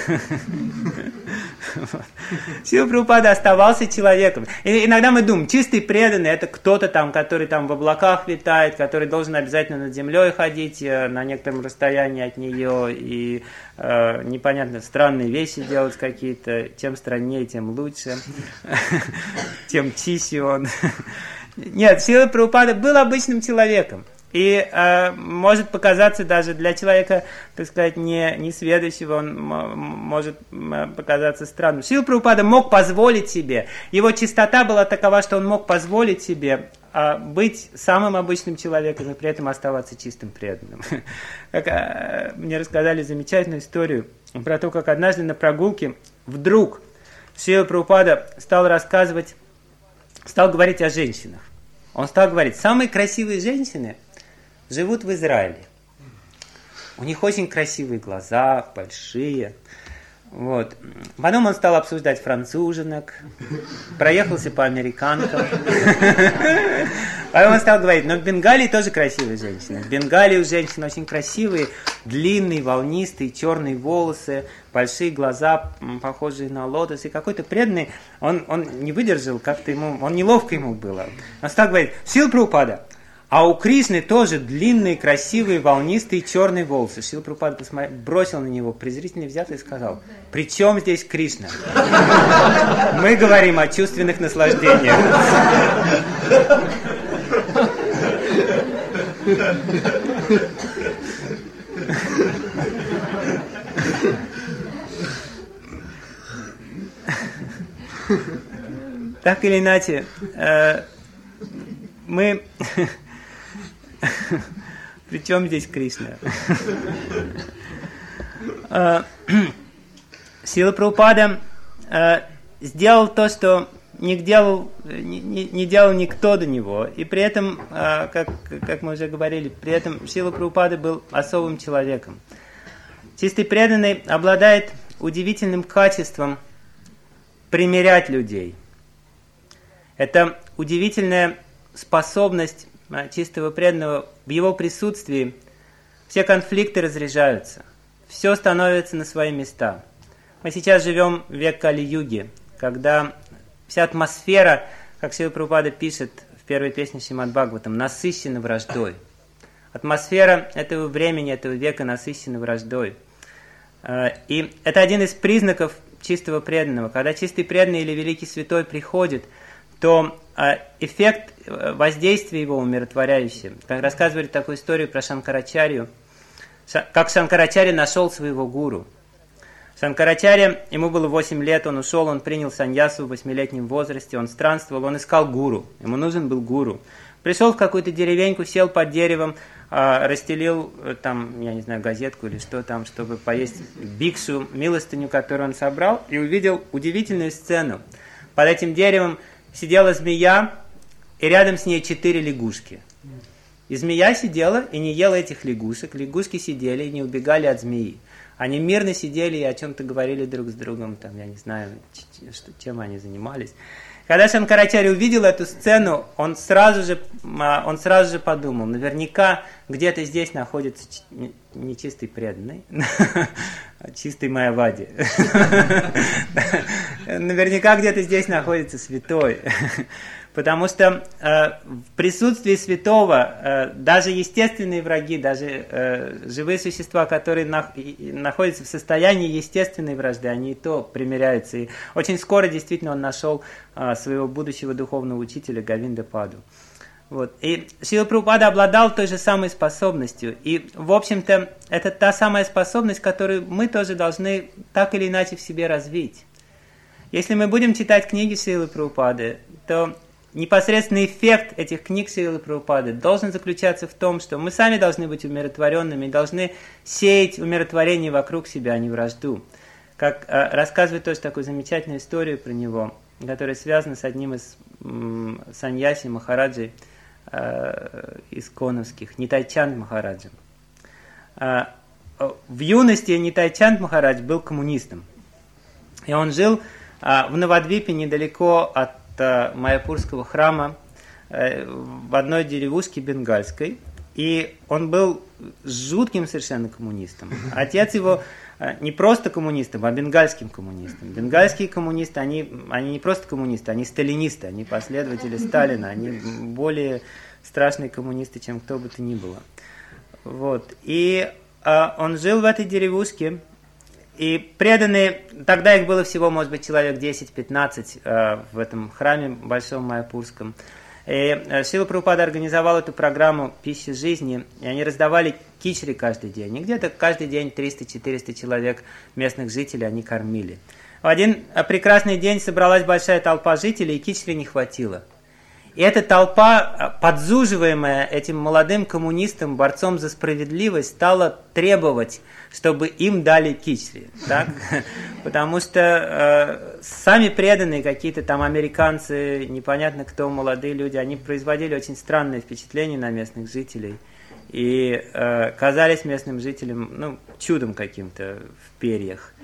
Шрила Прабхупада оставался человеком. И иногда мы думаем, чистый преданный — это кто-то который в облаках витает, который должен обязательно над землей ходить на некотором расстоянии от нее и непонятно странные вещи делать какие-то. Чем страннее, тем лучше, тем чище он. Нет, Шрила Прабхупада был обычным человеком. И может показаться даже для человека, так сказать, не сведущего, он может показаться странным. Шрила Прабхупада мог позволить себе, его чистота была такова, что он мог позволить себе быть самым обычным человеком и при этом оставаться чистым преданным. Мне рассказали замечательную историю про то, как однажды на прогулке вдруг Шрила Прабхупада стал говорить о женщинах. Он стал говорить, самые красивые женщины живут в Израиле. У них очень красивые глаза, большие. Вот. Потом он стал обсуждать француженок, проехался по американкам. Потом он стал говорить, но в Бенгалии тоже красивые женщины. В Бенгалии у женщин очень красивые, длинные, волнистые, черные волосы, большие глаза, похожие на лотос. И какой-то преданный, он не выдержал, как-то ему, он неловко ему было. Он стал говорить, Шрила Прабхупада, а у Кришны тоже длинные, красивые, волнистые, черные волосы. Шрила Прабхупада бросил на него презрительный взгляд и сказал, при чем здесь Кришна? Мы говорим о чувственных наслаждениях. Так или иначе, мы... Причем здесь Кришна? Шрила Прабхупада сделал то, что не делал никто до него. И при этом, как мы уже говорили, при этом Шрила Прабхупада был особым человеком. Чистый преданный обладает удивительным качеством примирять людей. Это удивительная способность чистого преданного. В его присутствии все конфликты разряжаются, все становится на свои места. Мы сейчас живем в век Кали-юги, когда вся атмосфера, как Шрила Прабхупада пишет в первой песне Шримад Бхагаватам, насыщена враждой. Атмосфера этого времени, этого века насыщена враждой. И это один из признаков чистого преданного. Когда чистый преданный или великий святой приходит, то эффект воздействия его умиротворяющий. Как рассказывали такую историю про Шанкарачарью, как Шанкарачарья нашел своего гуру. Шанкарачарья, ему было 8 лет, он ушел, он принял саньясу в 8-летнем возрасте, он странствовал, он искал гуру, ему нужен был гуру. Пришел в какую-то деревеньку, сел под деревом, расстелил там, я не знаю, газетку или что там, чтобы поесть бикшу, милостыню, которую он собрал, и увидел удивительную сцену. Под этим деревом сидела змея, и рядом с ней 4 лягушки. И змея сидела и не ела этих лягушек. Лягушки сидели и не убегали от змеи. Они мирно сидели и о чем-то говорили друг с другом. Там, я не знаю, чем они занимались. Когда Шанкарачарья увидел эту сцену, он сразу же подумал, наверняка где-то здесь находится не чистый преданный, а чистый Майявади. Наверняка где-то здесь находится святой. Потому что в присутствии святого даже естественные враги, даже живые существа, которые находятся в состоянии естественной вражды, они и то примиряются. И очень скоро действительно он нашел своего будущего духовного учителя Говинда Паду. Вот. И Шрила Прабхупада обладал той же самой способностью. И, в общем-то, это та самая способность, которую мы тоже должны так или иначе в себе развить. Если мы будем читать книги Шрилы Прабхупады, то непосредственный эффект этих книг Шрилы Прабхупады должен заключаться в том, что мы сами должны быть умиротворенными, должны сеять умиротворение вокруг себя, а не вражду. Как рассказывает тоже такую замечательную историю про него, которая связана с одним из саньяси Махараджей исконовских, Нитайчанд Махараджем. В юности Нитайчанд Махарадж был коммунистом. И он жил в Навадвипе недалеко от Майяпурского храма, в одной деревушке бенгальской. И он был жутким совершенно коммунистом. Отец его не просто коммунистом, а бенгальским коммунистом. Бенгальские коммунисты, они не просто коммунисты, они сталинисты, они последователи Сталина, они более страшные коммунисты, чем кто бы то ни было. Вот. И он жил в этой деревушке, и преданные, тогда их было всего, может быть, человек 10-15 в этом храме большом майяпурском. И Шрила Прабхупада организовал эту программу «Пища жизни», и они раздавали кичри каждый день. И где-то каждый день 300-400 человек местных жителей они кормили. В один прекрасный день собралась большая толпа жителей, и кичри не хватило. И эта толпа, подзуживаемая этим молодым коммунистом, борцом за справедливость, стала требовать, чтобы им дали кичри. Так? Потому что сами преданные какие-то там американцы, непонятно кто, молодые люди, они производили очень странное впечатление на местных жителей. и казались местным жителям чудом каким-то в перьях.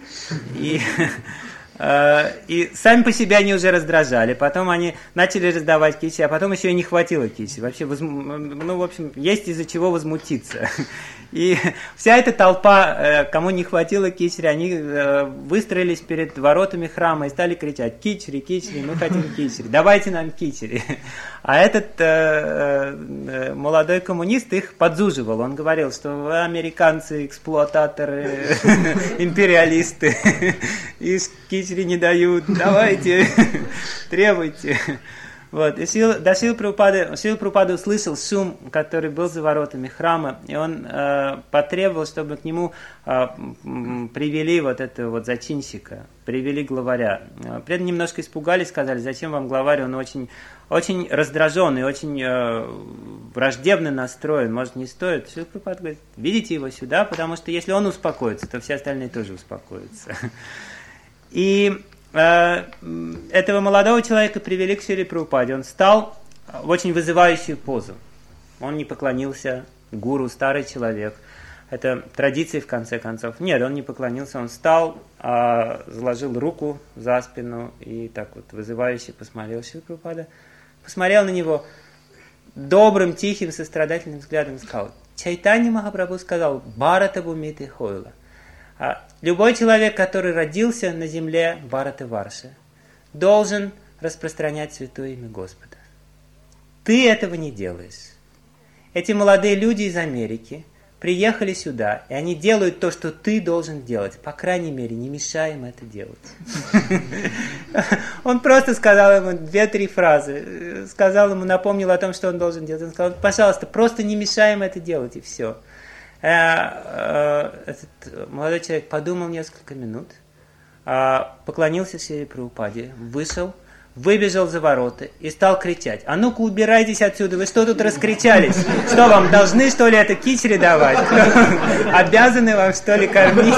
И сами по себе они уже раздражали. Потом они начали раздавать кичи, а потом еще и не хватило кичи. Вообще, в общем, есть из-за чего возмутиться. И вся эта толпа, кому не хватило кичри, они выстроились перед воротами храма и стали кричать: «Кичри, кичри, мы хотим кичри, давайте нам кичри». А этот молодой коммунист их подзуживал. Он говорил, что вы, американцы, эксплуататоры, империалисты, и кичри не дают, давайте, требуйте. Вот. И Шрила Прабхупада услышал шум, который был за воротами храма, и он потребовал, чтобы к нему привели вот этого вот зачинщика, привели главаря. При этом немножко испугались, сказали: «Зачем вам главарь? Он очень, очень раздраженный, очень враждебно настроен, может, не стоит». Шрила Прабхупада говорит: «Ведите его сюда, потому что если он успокоится, то все остальные тоже успокоятся». И этого молодого человека привели к Шриле Прабхупаде. Он встал в очень вызывающую позу. Он не поклонился гуру, старый человек. Это традиция, в конце концов. Нет, он не поклонился, он встал, заложил руку за спину и так вот вызывающе посмотрел. Шрила Прабхупада посмотрел на него добрым, тихим, сострадательным взглядом и сказал: «Чайтанья Махапрабху сказал: Бхарата Бхумити Хойла. Любой человек, который родился на земле Бхараты Варши, должен распространять святое имя Господа. Ты этого не делаешь. Эти молодые люди из Америки приехали сюда, и они делают то, что ты должен делать. По крайней мере, не мешай им это делать». Он просто сказал ему 2-3 фразы, напомнил о том, что он должен делать. Он сказал: «Пожалуйста, просто не мешай им это делать», и все. Этот молодой человек подумал несколько минут, поклонился Шриле Прабхупаде, вышел, выбежал за ворота и стал кричать: «А ну-ка, убирайтесь отсюда, вы что тут раскричались? Что, вам должны, что ли, это кичри давать? Обязаны вам, что ли, кормить?»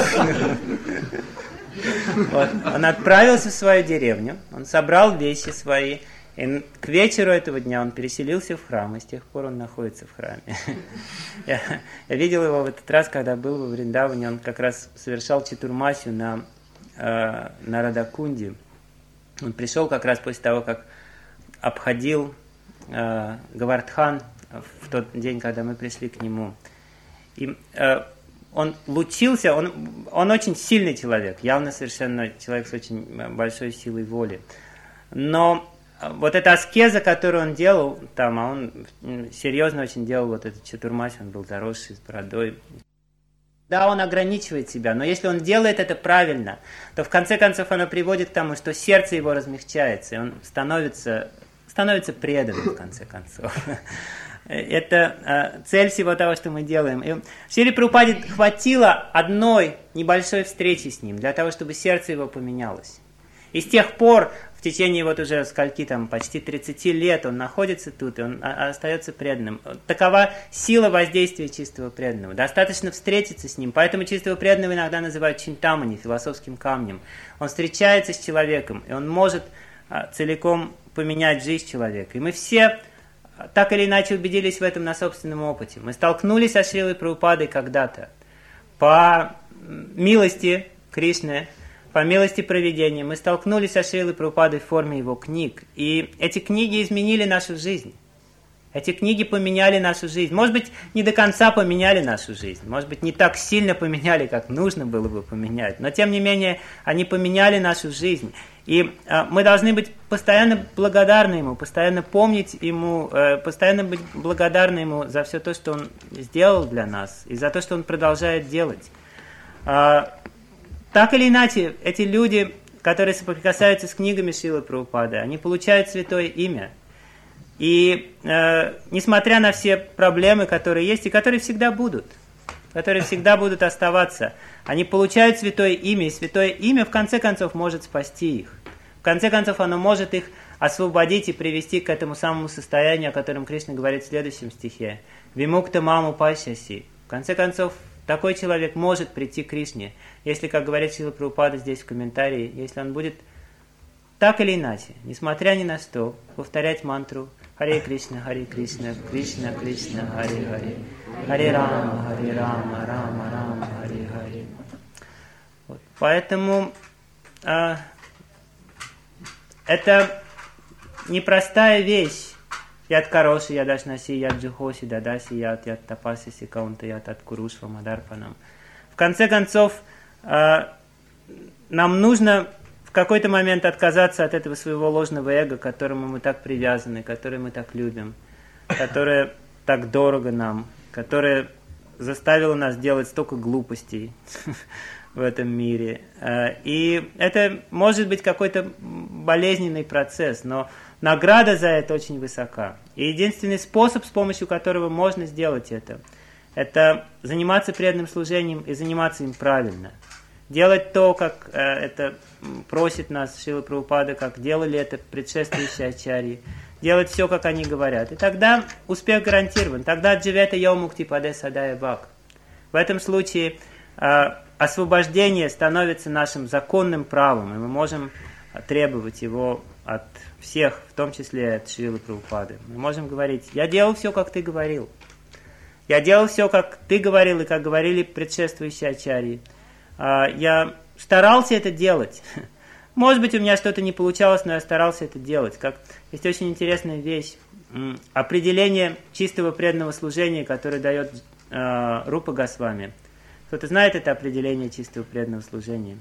Вот. Он отправился в свою деревню, он собрал вещи свои, и к вечеру этого дня он переселился в храм, и с тех пор он находится в храме. Я видел его в этот раз, когда был во Вриндаване, он как раз совершал чатурмасью на Радакунде. Он пришел как раз после того, как обходил Гавардхан в тот день, когда мы пришли к нему. И он лучился, он очень сильный человек, явно совершенно человек с очень большой силой воли. Но вот эта аскеза, которую он делал там, а он серьезно очень делал вот этот чатурмаси, он был заросший с бородой. Да, он ограничивает себя, но если он делает это правильно, то в конце концов оно приводит к тому, что сердце его размягчается, и он становится преданным в конце концов. Это цель всего того, что мы делаем. И Шриле Прабхупаде хватило одной небольшой встречи с ним для того, чтобы сердце его поменялось. И с тех пор, в течение вот уже почти 30 лет он находится тут, и он остается преданным. Такова сила воздействия чистого преданного. Достаточно встретиться с ним. Поэтому чистого преданного иногда называют чинтамани, философским камнем. Он встречается с человеком, и он может целиком поменять жизнь человека. И мы все так или иначе убедились в этом на собственном опыте. Мы столкнулись со Шрилой Прабхупадой когда-то. По милости Кришны, по милости провидения, мы столкнулись со Шрилой Прабхупадой в форме его книг. И эти книги изменили нашу жизнь. Эти книги поменяли нашу жизнь. Может быть, не до конца поменяли нашу жизнь. Может быть, не так сильно поменяли, как нужно было бы поменять. Но, тем не менее, они поменяли нашу жизнь. И мы должны быть постоянно благодарны ему, постоянно помнить ему, постоянно быть благодарны ему за все то, что он сделал для нас, и за то, что он продолжает делать. Так или иначе, эти люди, которые соприкасаются с книгами Шрилы Прабхупады, они получают святое имя. И несмотря на все проблемы, которые есть, и которые всегда будут оставаться, они получают святое имя, и святое имя в конце концов может спасти их. В конце концов оно может их освободить и привести к этому самому состоянию, о котором Кришна говорит в следующем стихе. «Вимукта маму пашяси». В конце концов, такой человек может прийти к Кришне, если, как говорит Шрила Прабхупада здесь в комментарии, если он будет так или иначе, несмотря ни на что, повторять мантру Харе Кришна, Кришна Кришна, Харе Харе, Харе Рама, Рама Рама, Харе Харе. Вот. Поэтому это непростая вещь. Яд Кароши, Яд Ашнаси, Яд Джухоси, Дадаси, Яд Тапаси, Сикаунта, Яд Аткурушва, Мадарпанам. В конце концов, нам нужно в какой-то момент отказаться от этого своего ложного эго, к которому мы так привязаны, которое мы так любим, которое так дорого нам, которое заставило нас делать столько глупостей в этом мире. И это может быть какой-то болезненный процесс, но награда за это очень высока. И единственный способ, с помощью которого можно сделать это заниматься преданным служением и заниматься им правильно. Делать то, как это просит нас Шрила Прабхупада, как делали это предшествующие ачарьи. Делать все, как они говорят. И тогда успех гарантирован. Тогда дживета йомукти паде садая бак. В этом случае освобождение становится нашим законным правом, и мы можем требовать его от всех, в том числе от Шрилы Прабхупады. Мы можем говорить: я делал все, как ты говорил. Я делал все, как ты говорил, и как говорили предшествующие ачарьи. Я старался это делать. Может быть, у меня что-то не получалось, но я старался это делать. Есть очень интересная вещь. Определение чистого преданного служения, которое дает Рупа Госвами. Кто-то знает это определение чистого преданного служения?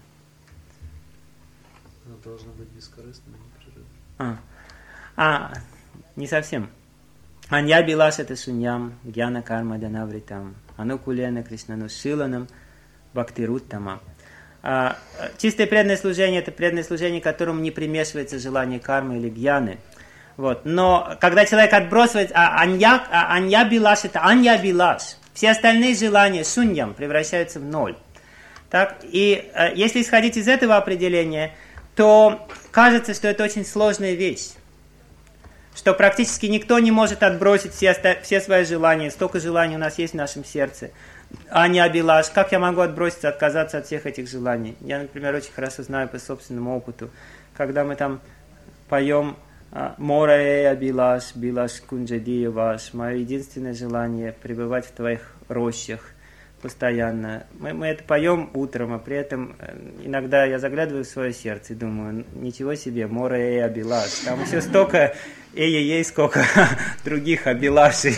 Оно должно быть бескорыстным и непрерывным. Не совсем. Анья билаш это шуньям, гьяна карма данавритам, анукулена кришнану шиланам, бхактируттама. Чистое преданное служение – это преданное служение, которому не примешивается желание кармы или гьяны. Вот. Но когда человек отбрасывает анья билаш – это анья билаш. Все остальные желания шуньям превращаются в ноль. Так? И если исходить из этого определения, то кажется, что это очень сложная вещь. Что практически никто не может отбросить все свои желания. Столько желаний у нас есть в нашем сердце. Анья билаш, как я могу отбросить, отказаться от всех этих желаний? Я, например, очень хорошо знаю по собственному опыту, когда мы там поем «Мора билаш, билаш кунджадия ваш», мое единственное желание пребывать в твоих рощах постоянно. Мы это поем утром, а при этом иногда я заглядываю в свое сердце и думаю: ничего себе, «Мора билаш», там еще столько сколько других абилашей.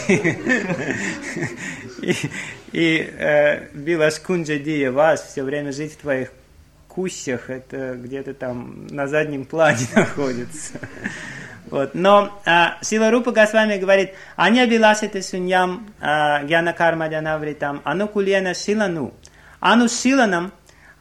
И билаш кунджадия ваш, все время жить в твоих кущах, это где-то там на заднем плане находится. Вот. Но Шрила Рупа Госвами говорит: «Аня билашите шуньям гьяна карма дянавритам, ану кульена шилану, ану шиланам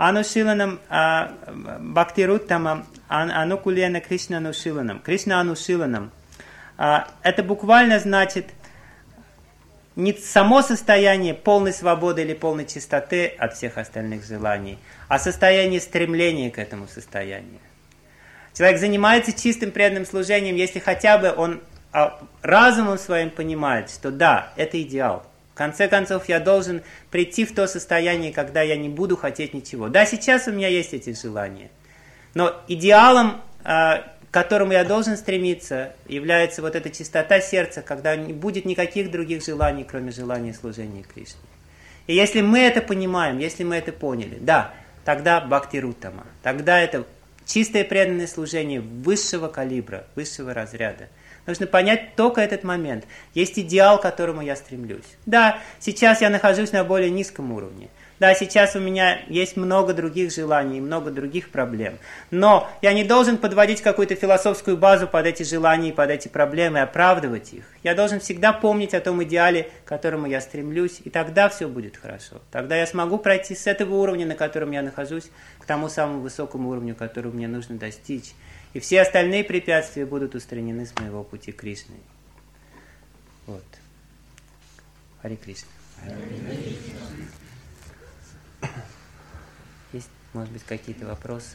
бхактируттамам, ану кульена кришнану шиланам». Кришна ану шиланам. Это буквально значит не само состояние полной свободы или полной чистоты от всех остальных желаний, а состояние стремления к этому состоянию. Человек занимается чистым преданным служением, если хотя бы он разумом своим понимает, что да, это идеал. В конце концов, я должен прийти в то состояние, когда я не буду хотеть ничего. Да, сейчас у меня есть эти желания, но идеалом, к которому я должен стремиться, является вот эта чистота сердца, когда не будет никаких других желаний, кроме желания служения Кришне. И если мы это понимаем, если мы это поняли, да, тогда бхакти-руттама, тогда это чистое преданное служение высшего калибра, высшего разряда. Нужно понять только этот момент. Есть идеал, к которому я стремлюсь. Да, сейчас я нахожусь на более низком уровне. Да, сейчас у меня есть много других желаний, много других проблем. Но я не должен подводить какую-то философскую базу под эти желания, под эти проблемы, оправдывать их. Я должен всегда помнить о том идеале, к которому я стремлюсь, и тогда все будет хорошо. Тогда я смогу пройти с этого уровня, на котором я нахожусь, к тому самому высокому уровню, которого мне нужно достичь. И все остальные препятствия будут устранены с моего пути Кришны. Вот. Харе Кришна. Есть, может быть, какие-то вопросы?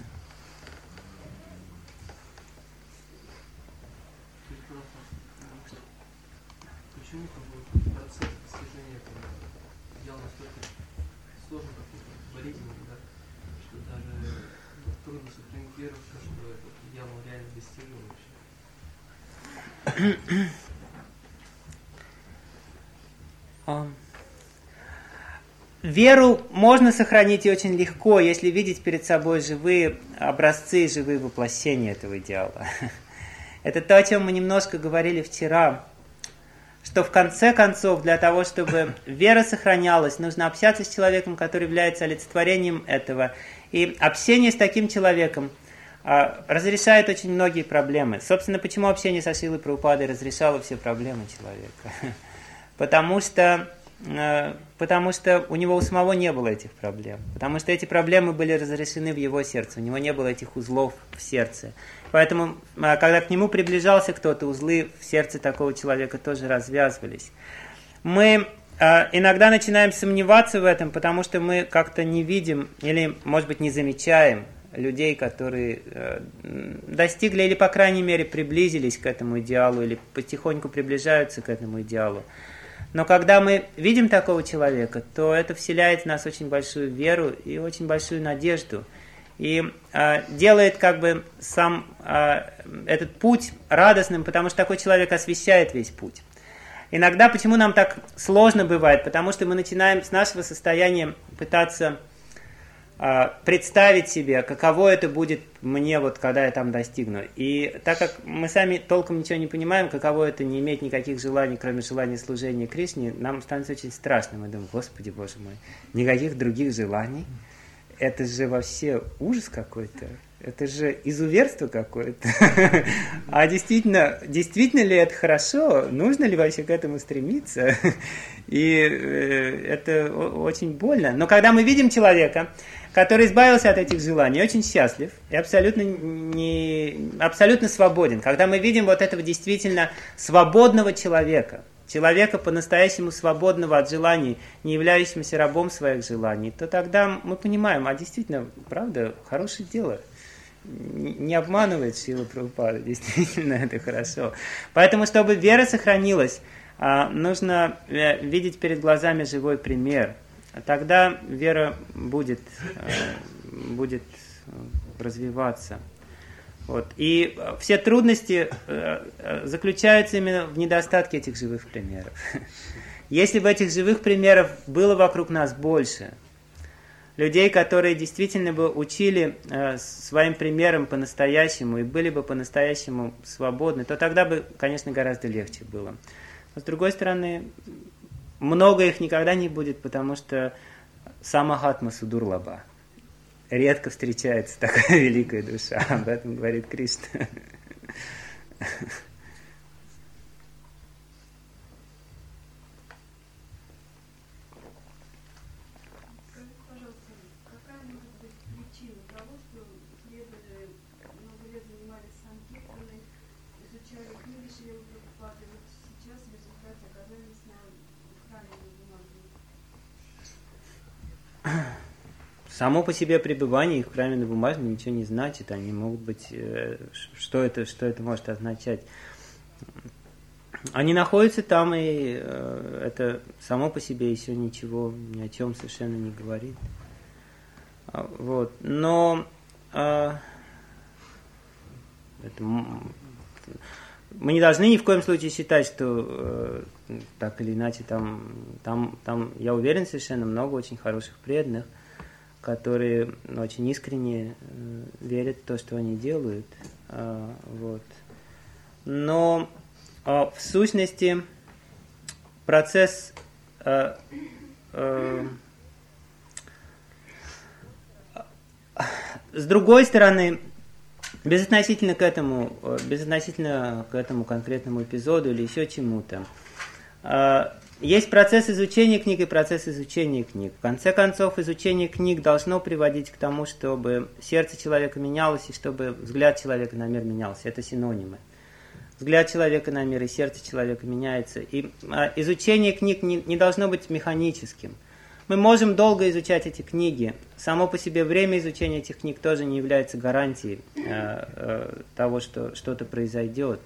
Почему процесс достижения этого идеала настолько сложный, болезненный, да, что даже трудно сохранить веру в то, что этот идеал реально достижим вообще? Веру можно сохранить и очень легко, если видеть перед собой живые образцы, живые воплощения этого идеала. Это то, о чем мы немножко говорили вчера, что в конце концов для того, чтобы вера сохранялась, нужно общаться с человеком, который является олицетворением этого. И общение с таким человеком разрешает очень многие проблемы. Собственно, почему общение со Шрилой Прабхупадой разрешало все проблемы человека? Потому что у него у самого не было этих проблем. Потому что эти проблемы были разрешены в его сердце. У него не было этих узлов в сердце. Поэтому, когда к нему приближался кто-то, узлы в сердце такого человека тоже развязывались. Мы иногда начинаем сомневаться в этом, потому что мы как-то не видим или, может быть, не замечаем людей, которые достигли или, по крайней мере, приблизились к этому идеалу или потихоньку приближаются к этому идеалу. Но когда мы видим такого человека, то это вселяет в нас очень большую веру и очень большую надежду. И делает как бы сам этот путь радостным, потому что такой человек освещает весь путь. Иногда почему нам так сложно бывает? Потому что мы начинаем с нашего состояния пытаться представить себе, каково это будет мне, вот, когда я там достигну. И так как мы сами толком ничего не понимаем, каково это не иметь никаких желаний, кроме желания служения Кришне, нам становится очень страшно. Мы думаем, Господи, Боже мой, никаких других желаний. Это же вообще ужас какой-то. Это же изуверство какое-то. А действительно ли это хорошо? Нужно ли вообще к этому стремиться? И это очень больно. Но когда мы видим человека, который избавился от этих желаний, очень счастлив и абсолютно свободен, когда мы видим вот этого действительно свободного человека, человека по-настоящему свободного от желаний, не являющегося рабом своих желаний, то тогда мы понимаем, а действительно, правда, хорошее дело. Не обманывает Шрила Прабхупада, действительно это хорошо. Поэтому, чтобы вера сохранилась, нужно видеть перед глазами живой пример. Тогда вера будет развиваться. Вот. И все трудности заключаются именно в недостатке этих живых примеров. Если бы этих живых примеров было вокруг нас больше, людей, которые действительно бы учили своим примером по-настоящему и были бы по-настоящему свободны, то тогда бы, конечно, гораздо легче было. Но с другой стороны, много их никогда не будет, потому что самахатма судурлаба. Редко встречается такая великая душа. Об этом говорит Кришна. Само по себе пребывание их в храме на бумажном ничего не значит. Они могут быть... Что это может означать? Они находятся там, и это само по себе еще ничего, ни о чем совершенно не говорит. Вот. Но мы не должны ни в коем случае считать, что так или иначе там, я уверен, совершенно много очень хороших преданных, которые очень искренне верят в то, что они делают. Вот. Но в сущности процесс с другой стороны, безотносительно к этому конкретному эпизоду или еще чему-то, есть процесс изучения книг и процесс изучения книг. В конце концов, изучение книг должно приводить к тому, чтобы сердце человека менялось и чтобы взгляд человека на мир менялся. Это синонимы. Взгляд человека на мир и сердце человека меняется. И изучение книг не должно быть механическим. Мы можем долго изучать эти книги. Само по себе время изучения этих книг тоже не является гарантией того, что что-то произойдет.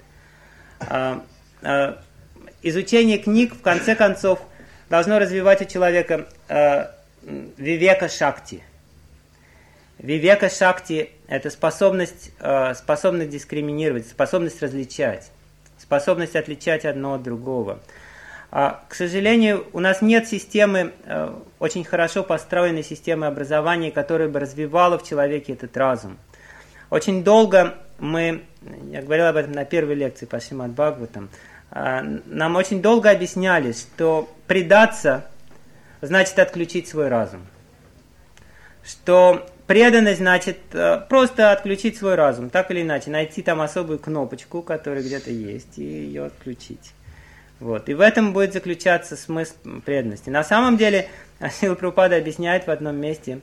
Изучение книг, в конце концов, должно развивать у человека вивека шакти. Вивека шакти – это способность дискриминировать, способность различать, способность отличать одно от другого. К сожалению, у нас нет системы, очень хорошо построенной системы образования, которая бы развивала в человеке этот разум. Очень долго я говорил об этом на первой лекции по Шримад Бхагаватам, нам очень долго объясняли, что предаться значит отключить свой разум. Что преданность значит просто отключить свой разум, так или иначе, найти там особую кнопочку, которая где-то есть, и ее отключить. Вот. И в этом будет заключаться смысл преданности. На самом деле, Шрила Прабхупада объясняет в одном месте,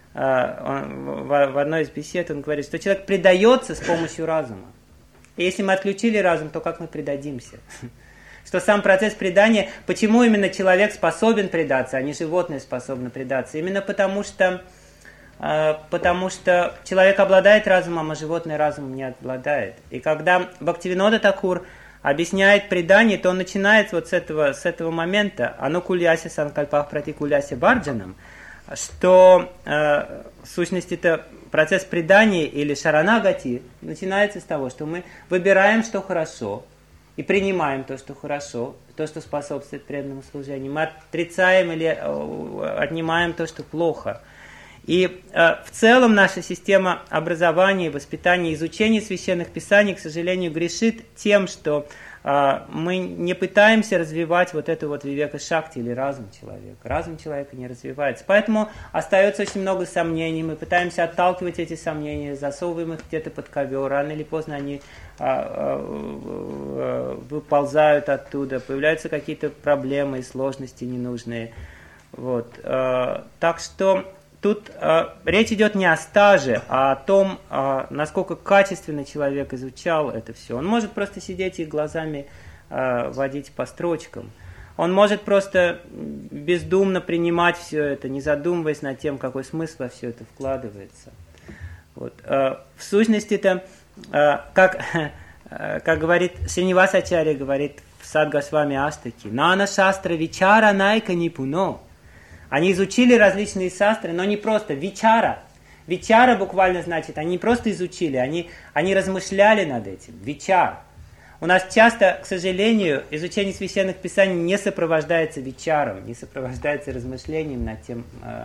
в одной из бесед, он говорит, что человек предается с помощью разума. И если мы отключили разум, то как мы предадимся? Что сам процесс предания, почему именно человек способен предаться, а не животное способно предаться? Именно потому что человек обладает разумом, а животное разумом не обладает. И когда Бхактивинода Такур объясняет предание, то он начинает вот с этого момента, анукуляся санкальпах пратикуляся барджанам, что в сущности это процесс предания или шаранагати начинается с того, что мы выбираем, что хорошо, и принимаем то, что хорошо, то, что способствует преданному служению. Мы отрицаем или отнимаем то, что плохо. И в целом наша система образования, воспитания, изучения священных писаний, к сожалению, грешит тем, что мы не пытаемся развивать вот эту вот вивека шакти или разум человека. Разум человека не развивается. Поэтому остается очень много сомнений. Мы пытаемся отталкивать эти сомнения, засовываем их где-то под ковер. Рано или поздно они выползают оттуда. Появляются какие-то проблемы и сложности ненужные. Вот. Так что тут речь идет не о стаже, а о том, насколько качественно человек изучал это все. Он может просто сидеть и глазами водить по строчкам. Он может просто бездумно принимать все это, не задумываясь над тем, какой смысл во все это вкладывается. Вот. В сущности-то, как говорит Сринивасачарья, говорит в Садгосвами Аштаки, «Нана шастра вичара найка нипуно». Они изучили различные састры, но не просто вичара. Вичара буквально значит, они не просто изучили, они размышляли над этим. Вичар. У нас часто, к сожалению, изучение священных писаний не сопровождается вичаром, не сопровождается размышлением над тем,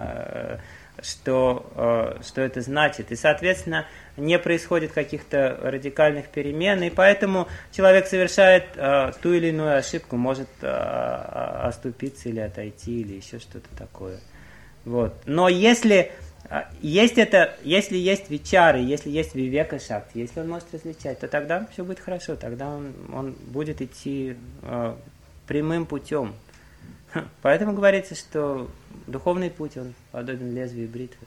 что это значит. И, соответственно, не происходит каких-то радикальных перемен. И поэтому человек совершает ту или иную ошибку, может оступиться или отойти, или еще что-то такое. Вот. Но если есть вичары, если есть вивека шакти, если он может различать, то тогда все будет хорошо, тогда он будет идти прямым путем. Поэтому говорится, что духовный путь, он подобен лезвию бритвы.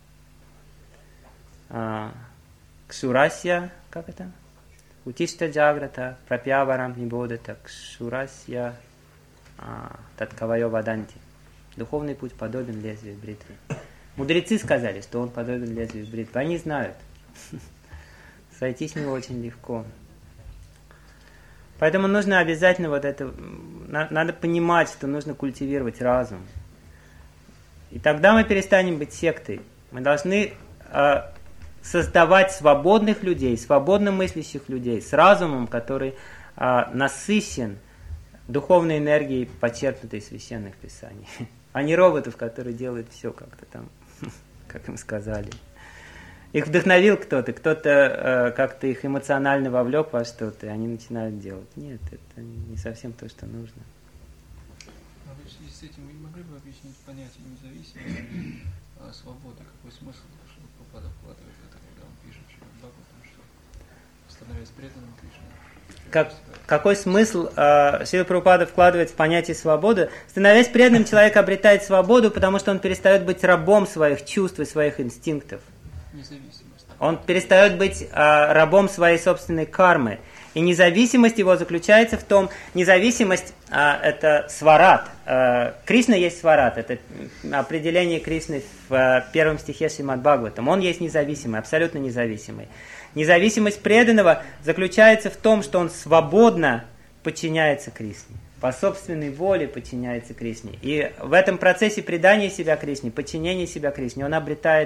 Кшурасья, как это? Утишта джаграта, прапьяварам нибодата, кшурасья таткавайо ваданти. Духовный путь подобен лезвию бритвы. Мудрецы сказали, что он подобен лезвию бритвы. Они знают. Сойти с него очень легко. Поэтому нужно обязательно вот это... Надо понимать, что нужно культивировать разум. И тогда мы перестанем быть сектой. Мы должны создавать свободных людей, свободно мыслящих людей, с разумом, который насыщен духовной энергией, почерпнутой из священных писаний. А не роботов, которые делают все как-то там, как им сказали. Их вдохновил кто-то как-то их эмоционально вовлек во что-то, и они начинают делать. Нет, это не совсем то, что нужно. А вы в связи с этим вы могли бы объяснить понятие независимости, свободы, какой смысл, что Прабхупада вкладывает в это, когда он пишет, что становясь преданным Кришне? Какой смысл Шрила Прабхупада вкладывает в понятие свободы? Становясь преданным, человек обретает свободу, потому что он перестает быть рабом своих чувств и своих инстинктов. Он перестает быть рабом своей собственной кармы. И независимость его заключается в том, независимость это сварат. Кришна есть сварат, это определение Кришны в первом стихе Шримад Бхагаватам. Он есть независимый, абсолютно независимый. Независимость преданного заключается в том, что он свободно подчиняется Кришне, по собственной воле подчиняется Кришне. И в этом процессе предания себя Кришне, подчинения себя Кришне, он обретает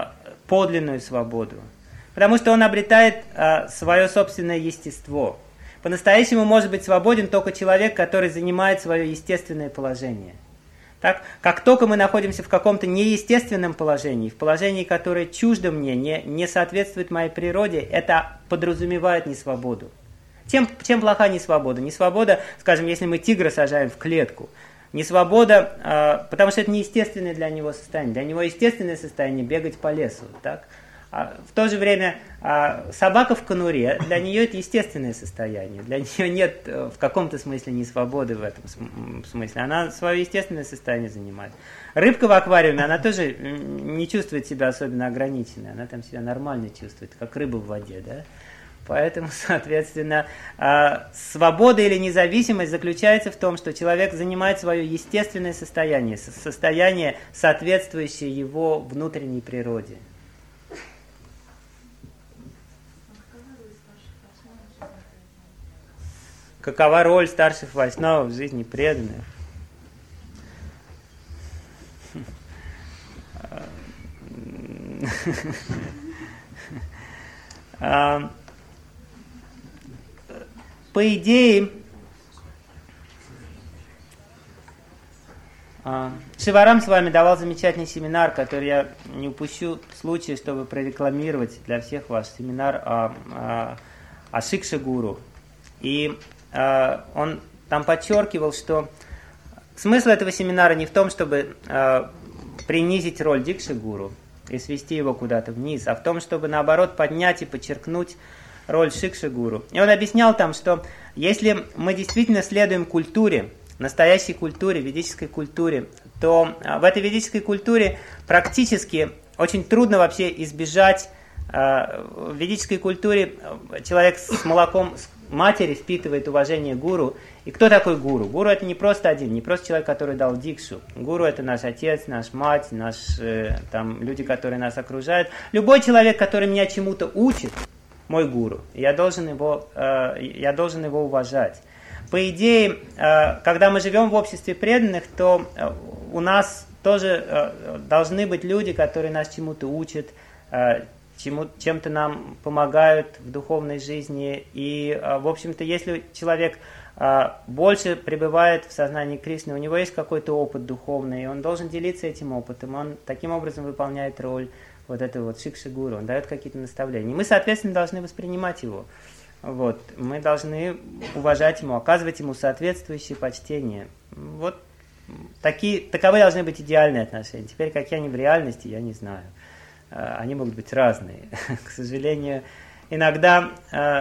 подлинную свободу. Потому что он обретает свое собственное естество. По-настоящему может быть свободен только человек, который занимает свое естественное положение. Так? Как только мы находимся в каком-то неестественном положении, в положении, которое чуждо мне, не соответствует моей природе, это подразумевает несвободу. Чем плоха несвобода? Несвобода, скажем, если мы тигра сажаем в клетку. Несвобода, потому что это неестественное для него состояние. Для него естественное состояние бегать по лесу. Так? В то же время собака в конуре, для нее это естественное состояние. Для нее нет в каком-то смысле несвободы в этом смысле. Она свое естественное состояние занимает. Рыбка в аквариуме, она тоже не чувствует себя особенно ограниченной. Она там себя нормально чувствует, как рыба в воде. Да? Поэтому, соответственно, свобода или независимость заключается в том, что человек занимает свое естественное состояние, состояние, соответствующее его внутренней природе. Какова роль старших вайшнавов в жизни преданных? По идее, Шиварам с вами давал замечательный семинар, который я не упущу случая, чтобы прорекламировать для всех ваш семинар о Шикша-гуру. И он там подчеркивал, что смысл этого семинара не в том, чтобы принизить роль Дикши-гуру и свести его куда-то вниз, а в том, чтобы наоборот поднять и подчеркнуть роль Шикши-гуру. И он объяснял там, что если мы действительно следуем культуре, настоящей культуре, ведической культуре, то в этой ведической культуре практически очень трудно вообще избежать. В ведической культуре человек с молоком матери впитывает уважение гуру. И кто такой гуру? Гуру это не просто один, не просто человек, который дал дикшу. Гуру это наш отец, наш мать, там, люди, которые нас окружают. Любой человек, который меня чему-то учит, мой гуру. Я должен его уважать. По идее, когда мы живем в обществе преданных, то у нас тоже должны быть люди, которые нас чему-то учат, чем-то нам помогают в духовной жизни. И, в общем-то, если человек больше пребывает в сознании Кришны, у него есть какой-то опыт духовный, и он должен делиться этим опытом, он таким образом выполняет роль вот этого вот Шикши-гуру, он дает какие-то наставления. Мы, соответственно, должны воспринимать его. Вот. Мы должны уважать ему, оказывать ему соответствующее почтение. Вот таковы должны быть идеальные отношения. Теперь, какие они в реальности, я не знаю. Они могут быть разные. К сожалению, иногда...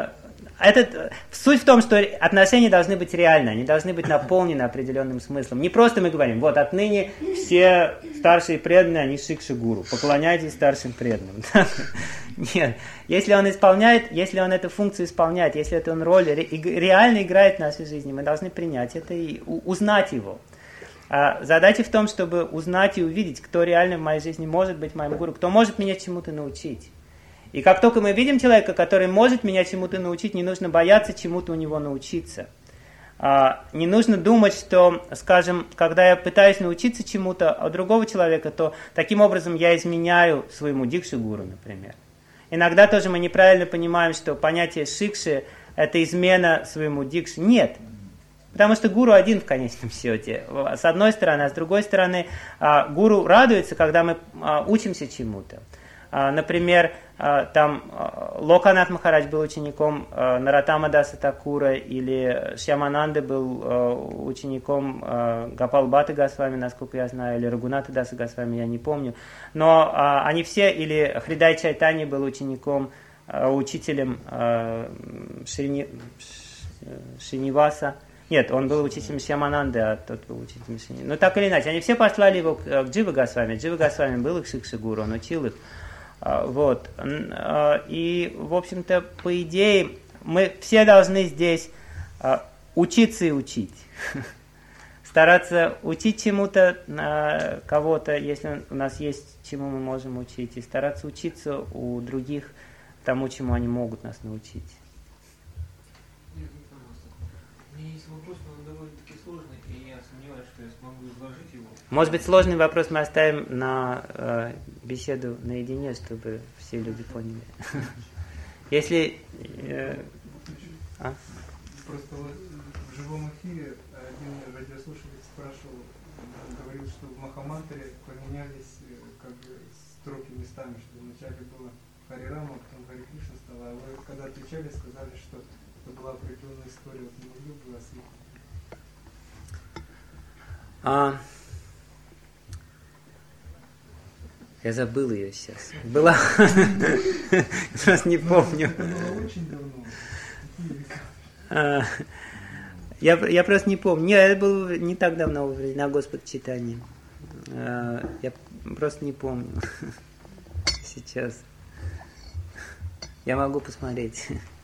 Суть в том, что отношения должны быть реальны, они должны быть наполнены определенным смыслом. Не просто мы говорим, вот отныне все старшие преданные, они Шикши-гуру, поклоняйтесь старшим преданным. Нет, если он эту функцию исполняет, если эту роль реально играет в нашей жизни, мы должны принять это и узнать его. Задача в том, чтобы узнать и увидеть, кто реально в моей жизни может быть моим гуру, кто может меня чему-то научить. И как только мы видим человека, который может меня чему-то научить, не нужно бояться чему-то у него научиться. Не нужно думать, что, скажем, когда я пытаюсь научиться чему-то от другого человека, то таким образом я изменяю своему дикши-гуру, например. Иногда тоже мы неправильно понимаем, что понятие шикши – это измена своему дикши. Нет. Потому что гуру один в конечном счете. С одной стороны, а с другой стороны, гуру радуется, когда мы учимся чему-то. Например, там Локанат Махарадж был учеником Нароттама Даса Такура, или Шьямананда был учеником Гопал Бхатты Госвами, насколько я знаю, или Рагуната Даса Госвами, я не помню. Но они все, или Хридай Чайтанья был учеником, учителем Шриниваса. Нет, он был учителем Шьямананды, а тот был учителем Шриниваса. Но так или иначе, они все послали его к Джива Госвами. Джива Госвами был их Шикши-гуру, он учил их. Вот. И, в общем-то, по идее, мы все должны здесь учиться и учить. Стараться учить чему-то кого-то, если у нас есть чему мы можем учить, и стараться учиться у других тому, чему они могут нас научить. У меня есть вопрос, но он довольно-таки сложный, и я сомневаюсь, что я смогу изложить его. Может быть, сложный вопрос мы оставим на беседу наедине, чтобы все люди поняли. Если... Просто вот в живом эфире один радиослушатель спрашивал, говорил, что в Махамантре поменялись как бы строки местами, что вначале было Хари Рама, потом Хари Кришна стало, а вы когда отвечали, сказали, что это была определенная история, вот не могли бы осветить? Я забыл ее сейчас. Была. Просто не помню. Это было очень давно. Я просто не помню. Нет, это было не так давно, во времена Господа читания. Я просто не помню. Сейчас. Я могу посмотреть.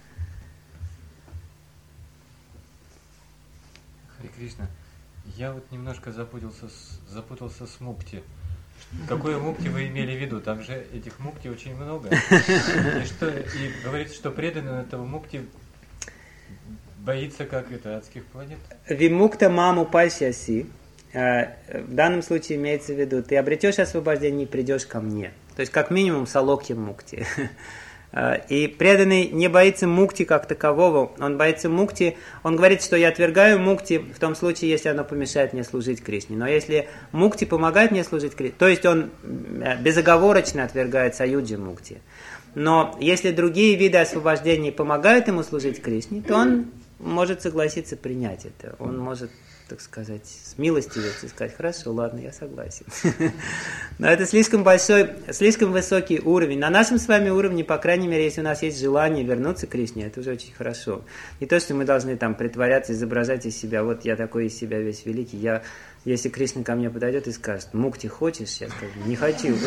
Хари Кришна, я вот немножко запутался с мукти. Какое мукти вы имели в виду? Там же этих мукти очень много. И говорится, что преданный этого мукти боится, как это, адских планет. Вимукта маму пальсяси. В данном случае имеется в виду, ты обретешь освобождение и придешь ко мне. То есть, как минимум, салокья мукти. И преданный не боится мукти как такового, он боится мукти, он говорит, что я отвергаю мукти в том случае, если оно помешает мне служить Кришне. Но если мукти помогает мне служить Кришне, то есть он безоговорочно отвергает саюджи мукти. Но если другие виды освобождения помогают ему служить Кришне, то он может согласиться принять это. Он может, так сказать, с милостивостью сказать, хорошо, ладно, я согласен. Но это слишком высокий уровень. На нашем с вами уровне, по крайней мере, если у нас есть желание вернуться к Кришне, это уже очень хорошо. Не то, что мы должны там притворяться, изображать из себя, вот я такой из себя весь великий, если Кришна ко мне подойдет и скажет, мукти хочешь? Я скажу, не хочу.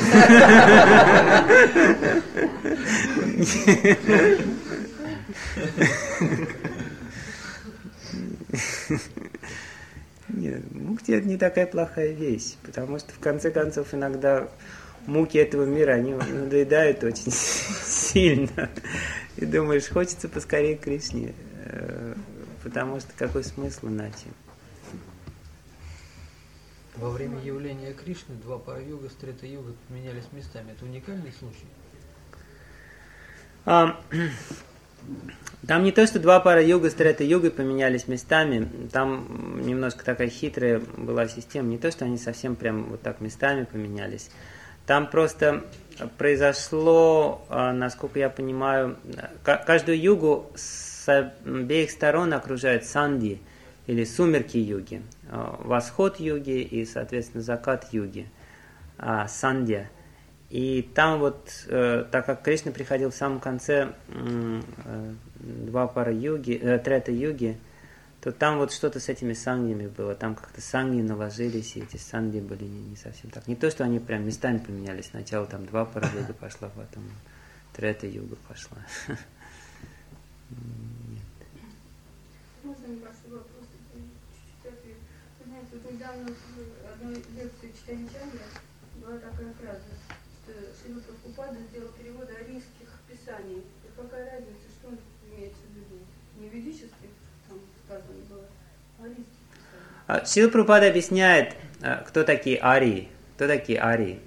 Нет, мукти это не такая плохая вещь, потому что в конце концов иногда муки этого мира, они надоедают очень сильно. И думаешь, хочется поскорее к Кришне, потому что какой смысл иначе? Во время явления Кришны два пара-юга с трета-юга поменялись местами. Это уникальный случай? Там не то, что два пара-юга с трета-югой поменялись местами, там немножко такая хитрая была система. Не то, что они совсем прям вот так местами поменялись. Там просто произошло, насколько я понимаю, каждую югу с обеих сторон окружают санди, или сумерки юги, восход юги и, соответственно, закат юги, сандья. И там вот, так как Кришна приходил в самом конце два пара юги, трета-юги, то там вот что-то с этими сангьями было, там как-то сангьи наложились, и эти сангьи были не совсем так. Не то, что они прям местами поменялись, сначала там два пара юга пошла, потом трета-юга пошла. Можно небольшой вопрос? Чуть-чуть ответ. Вы знаете, вот недавно в одной лекции читания Чандра была такая фраза, что Шрила Прабхупада сделал переводы арийских писаний. И какая разница, что он имеется в виду? Не ведических, там сказано было, а арийских писаний. Шрила Прабхупада объясняет, кто такие арии. Кто такие арии?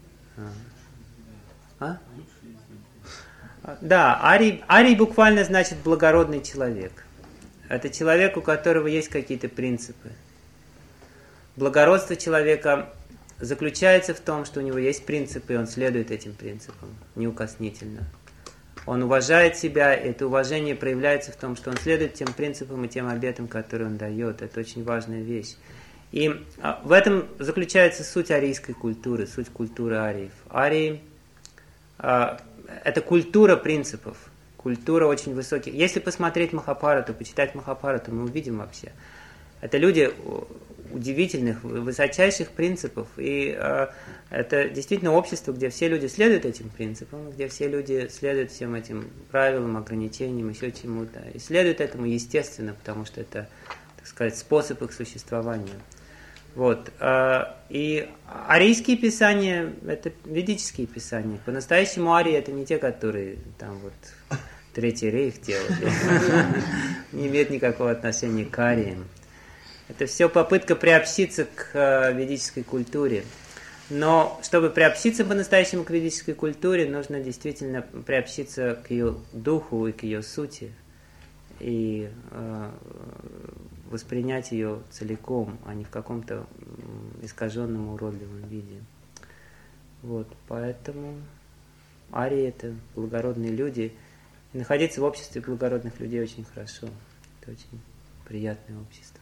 Да, арий буквально значит благородный человек. Это человек, у которого есть какие-то принципы. Благородство человека заключается в том, что у него есть принципы, и он следует этим принципам неукоснительно. Он уважает себя, и это уважение проявляется в том, что он следует тем принципам и тем обетам, которые он дает. Это очень важная вещь. И в этом заключается суть арийской культуры, суть культуры ариев. Арии – это культура принципов. Культура очень высоких. Если посмотреть Махабхарату, почитать Махабхарату, мы увидим вообще. Это люди удивительных, высочайших принципов. И это действительно общество, где все люди следуют этим принципам, где все люди следуют всем этим правилам, ограничениям, еще чему-то. И следуют этому естественно, потому что это, так сказать, способ их существования. Вот. И арийские писания – это ведические писания. По-настоящему арии – это не те, которые там вот Третий рейх делали. Не имеет никакого отношения к ариям. Это все попытка приобщиться к ведической культуре. Но чтобы приобщиться по-настоящему к ведической культуре, нужно действительно приобщиться к ее духу и к ее сути. и воспринять ее целиком, а не в каком-то искаженном, уродливом виде. Вот, поэтому арии – это благородные люди, и находиться в обществе благородных людей очень хорошо. Это очень приятное общество.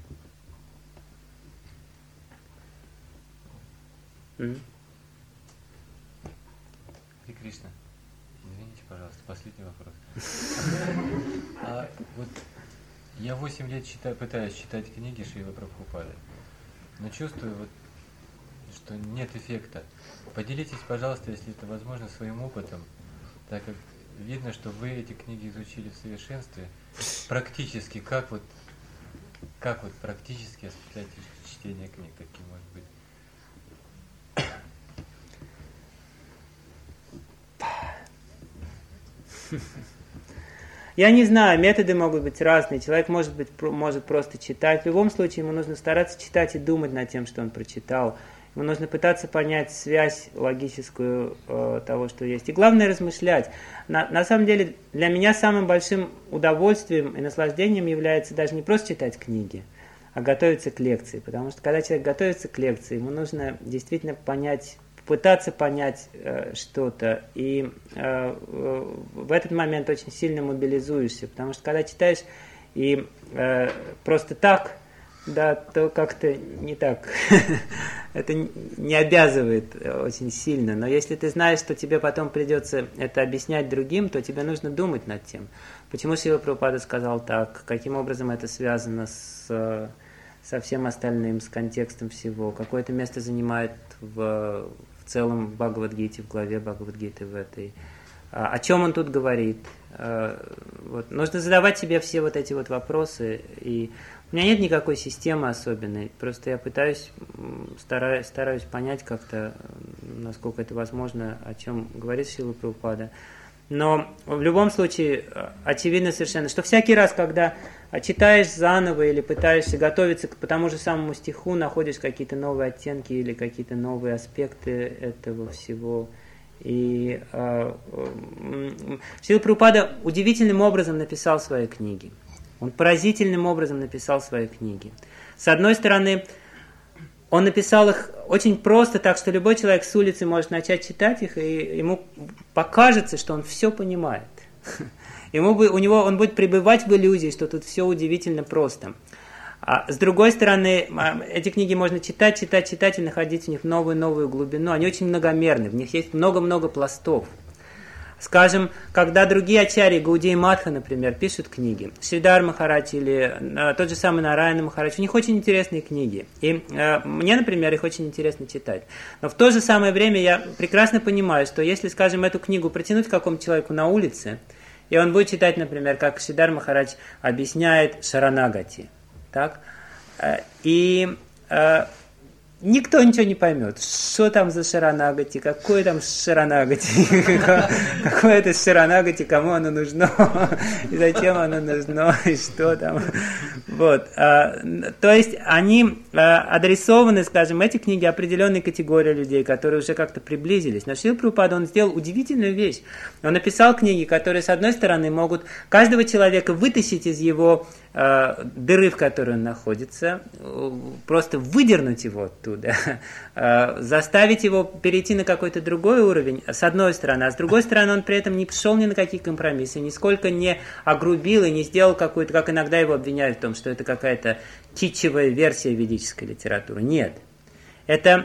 Харе Кришна, извините, пожалуйста, последний вопрос. Вот я 8 лет пытаюсь читать книги Шрилы Прабхупады, но чувствую, что нет эффекта. Поделитесь, пожалуйста, если это возможно, своим опытом, так как видно, что вы эти книги изучили в совершенстве. Практически, как практически осуществлять чтение книг, какие может быть? Я не знаю, методы могут быть разные. Человек может просто читать. В любом случае ему нужно стараться читать и думать над тем, что он прочитал. Ему нужно пытаться понять связь логическую того, что есть. И главное размышлять. На самом деле для меня самым большим удовольствием и наслаждением является даже не просто читать книги, а готовиться к лекции. Потому что когда человек готовится к лекции, ему нужно действительно пытаться понять что-то, и в этот момент очень сильно мобилизуешься, потому что когда читаешь и просто так, да, то как-то не так, это не обязывает очень сильно, но если ты знаешь, что тебе потом придется это объяснять другим, то тебе нужно думать над тем, почему Шрила Прабхупада сказал так, каким образом это связано со всем остальным, с контекстом всего, какое-то место занимает в целом в Бхагавад-гите, в главе Бхагавад-гиты в этой. О чем он тут говорит? Вот. Нужно задавать себе все вот эти вот вопросы. И у меня нет никакой системы особенной. Просто я стараюсь понять как-то, насколько это возможно, о чем говорит Шрила Прабхупада. Но в любом случае очевидно совершенно, что всякий раз, когда читаешь заново или пытаешься готовиться по тому же самому стиху, находишь какие-то новые оттенки или какие-то новые аспекты этого всего. И Шрила Прабхупада удивительным образом написал свои книги. Он поразительным образом написал свои книги. С одной стороны, он написал их очень просто, так что любой человек с улицы может начать читать их, и ему покажется, что он все понимает. Он будет пребывать в иллюзии, что тут все удивительно просто. А с другой стороны, эти книги можно читать и находить в них новую глубину. Они очень многомерны, в них есть много-много пластов. Скажем, когда другие ачарьи, Гаудия Мадха, например, пишут книги, Шридар Махарадж или тот же самый Нараяна Махарадж, у них очень интересные книги. И мне, например, их очень интересно читать. Но в то же самое время я прекрасно понимаю, что если, скажем, эту книгу протянуть какому-то человеку на улице, и он будет читать, например, как Шридар Махарадж объясняет Шаранагати, так? И никто ничего не поймет, что там за Шаранагати, какое там Шаранагати, какое это Шаранагати, кому оно нужно, и зачем оно нужно, и что там. Вот. То есть они адресованы, скажем, эти книги определенной категории людей, которые уже как-то приблизились. Но Шрила Прабхупада, он сделал удивительную вещь. Он написал книги, которые, с одной стороны, могут каждого человека вытащить из его дыры, в которой он находится, просто выдернуть его оттуда, заставить его перейти на какой-то другой уровень, с одной стороны, а с другой стороны он при этом не пошел ни на какие компромиссы, нисколько не огрубил и не сделал какую-то, как иногда его обвиняют в том, что это какая-то китчевая версия ведической литературы. Нет. Это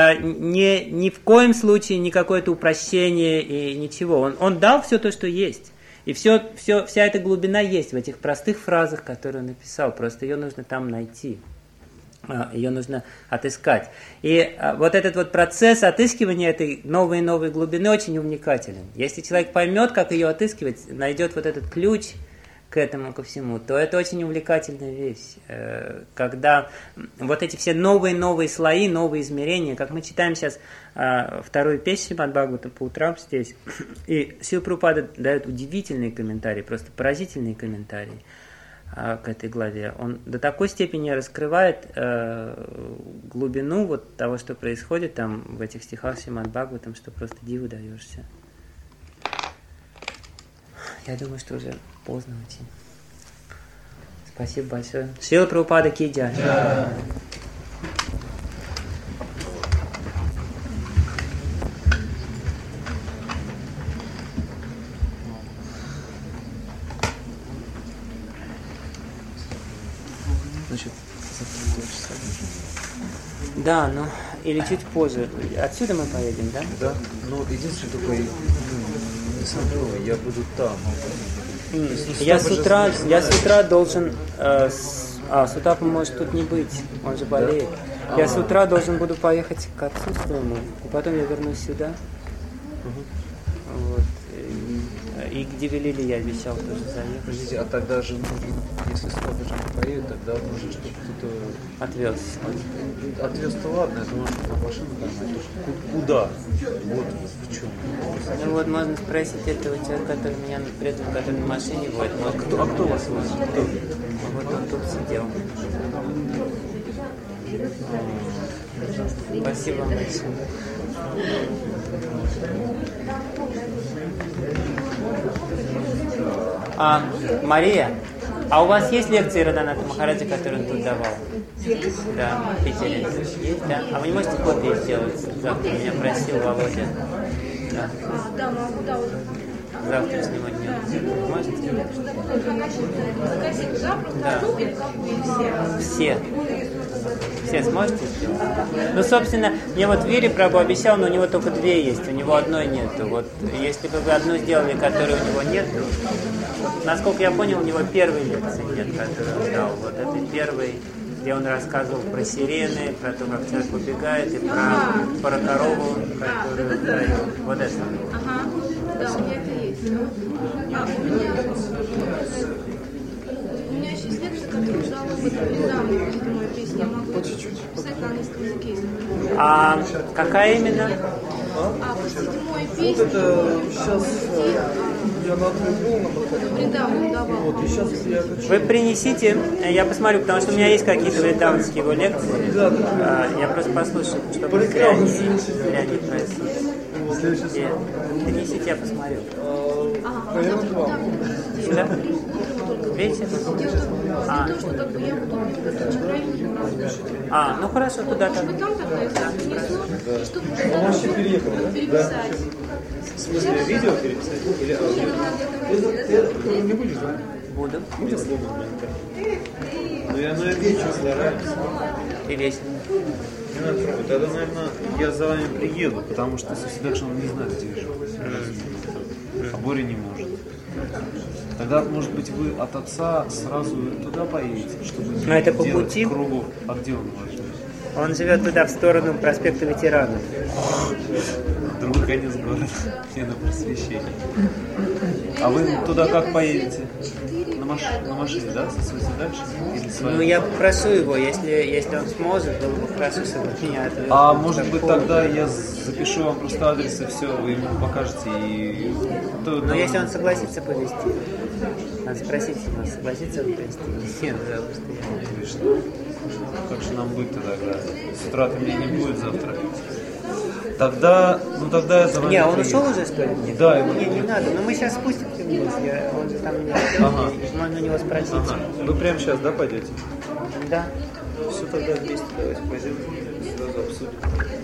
ни в коем случае не какое-то упрощение и ничего. Он дал все то, что есть. И вся эта глубина есть в этих простых фразах, которые он написал. Просто ее нужно там найти. Ее нужно отыскать. И вот этот вот процесс отыскивания этой новой и новой глубины очень увлекателен. Если человек поймет, как ее отыскивать, найдет вот этот ключ к этому, ко всему, то это очень увлекательная вещь. Когда вот эти все новые слои, новые измерения, как мы читаем сейчас вторую песню Шримад Бхагавата по утрам здесь, и Шрила Прабхупада дает удивительные комментарии, просто поразительные комментарии к этой главе. Он до такой степени раскрывает глубину вот того, что происходит там в этих стихах Шримад Бхагаватам, что просто диву даешься. Я думаю, что уже поздно очень. Спасибо большое. Шрила Прабхупада ки джай. Значит, завтра 2 часа. Да, ну, или чуть позже. Отсюда мы поедем, да? Да, но единственное только не Санкова, я буду там. Я с утра должен... с утра может тут не быть, он же болеет. Я с утра должен буду поехать к отцу своему, и потом я вернусь сюда. Вот. И где велели, я обещал тоже заехать. Подождите, а тогда же нужно, если с Папажем поедет, тогда нужно, чтобы кто-то Отвез. отвез-то ладно, это может там машину поймать. Куда? Вот в чем. Ну вот можно спросить этого человека, который меня предал, который на машине водит. А кто вас возит? Кто? Вот он тут сидел. Спасибо вам большое. Мария, а у вас есть лекции Радханата Махараджа, которые он тут давал? Да, в Питере. Есть, да? А вы не можете копии сделать? Завтра меня просил Володя. Да. Да, могу, да, уже. Завтрашнего дня. Можете? Заказить туда просто Да. одну или какую? Все. Все сможете сделать? Ну, собственно, мне вот Вири Прабху обещал, но у него только 2 есть, у него одной нету. Вот если бы вы одну сделали, которой у него нету, насколько я понял, у него первой лекции нет, которую он дал. Вот это первый, где он рассказывал про сирены, про то, как человек убегает, и про корову, которую дает. Вот это. Ага, да, у меня это есть. У меня еще есть лекция, которую дала бы недавно после моей песни. Я могу писать на английском языке. А какая именно? После моей песни. Это сейчас я на полном Недавно давал. Вот, и сейчас я хочу... Вы принесите, я посмотрю, потому что у меня есть какие-то вредавские его лекции. Я просто послушаю, чтобы зря не просить. Принесите, я посмотрю. Сюда? Видите? Не то, что как бы я буду готовить в районе. Ну хорошо, туда так. Может быть, там тогда я принесу, чтобы уже переписать. В смысле, видео переписать? Или аудио? Ты не будешь, да? Буду. Будет сложно, ну я, наверное, вечер стараюсь. И весело. Не надо пробовать. Тогда, наверное, я за вами приеду, потому что Сусидакшн не знает, где я живу. А Боря не может. Тогда, может быть, вы от отца сразу туда поедете, чтобы Но это по делать пути? кругов. А где он ваш? Он живет туда, в сторону проспекта Ветеранов. Другой конец города. Я на просвещение. А вы туда как поедете? На машине, да? Со Сусидакшн? Или своей? Ну, я попрошу его, если он сможет, было бы хорошо, чтобы меня отвез. А может быть, тогда я запишу вам просто адрес и все, вы ему покажете и... Но если он согласится повезти. Надо спросить его, согласится он повезти. Нет, пожалуйста. Как же нам быть тогда? С утра ты меня не будет завтра. Тогда я за вами Не, он приеду. ушел уже, что ли? Да, ему Не надо, но мы сейчас спустимся вниз, он же там меня можно у него спросить. Ага. Вы прямо сейчас, да, пойдете? Да. Все, тогда вместе давайте пойдем, сразу обсудим.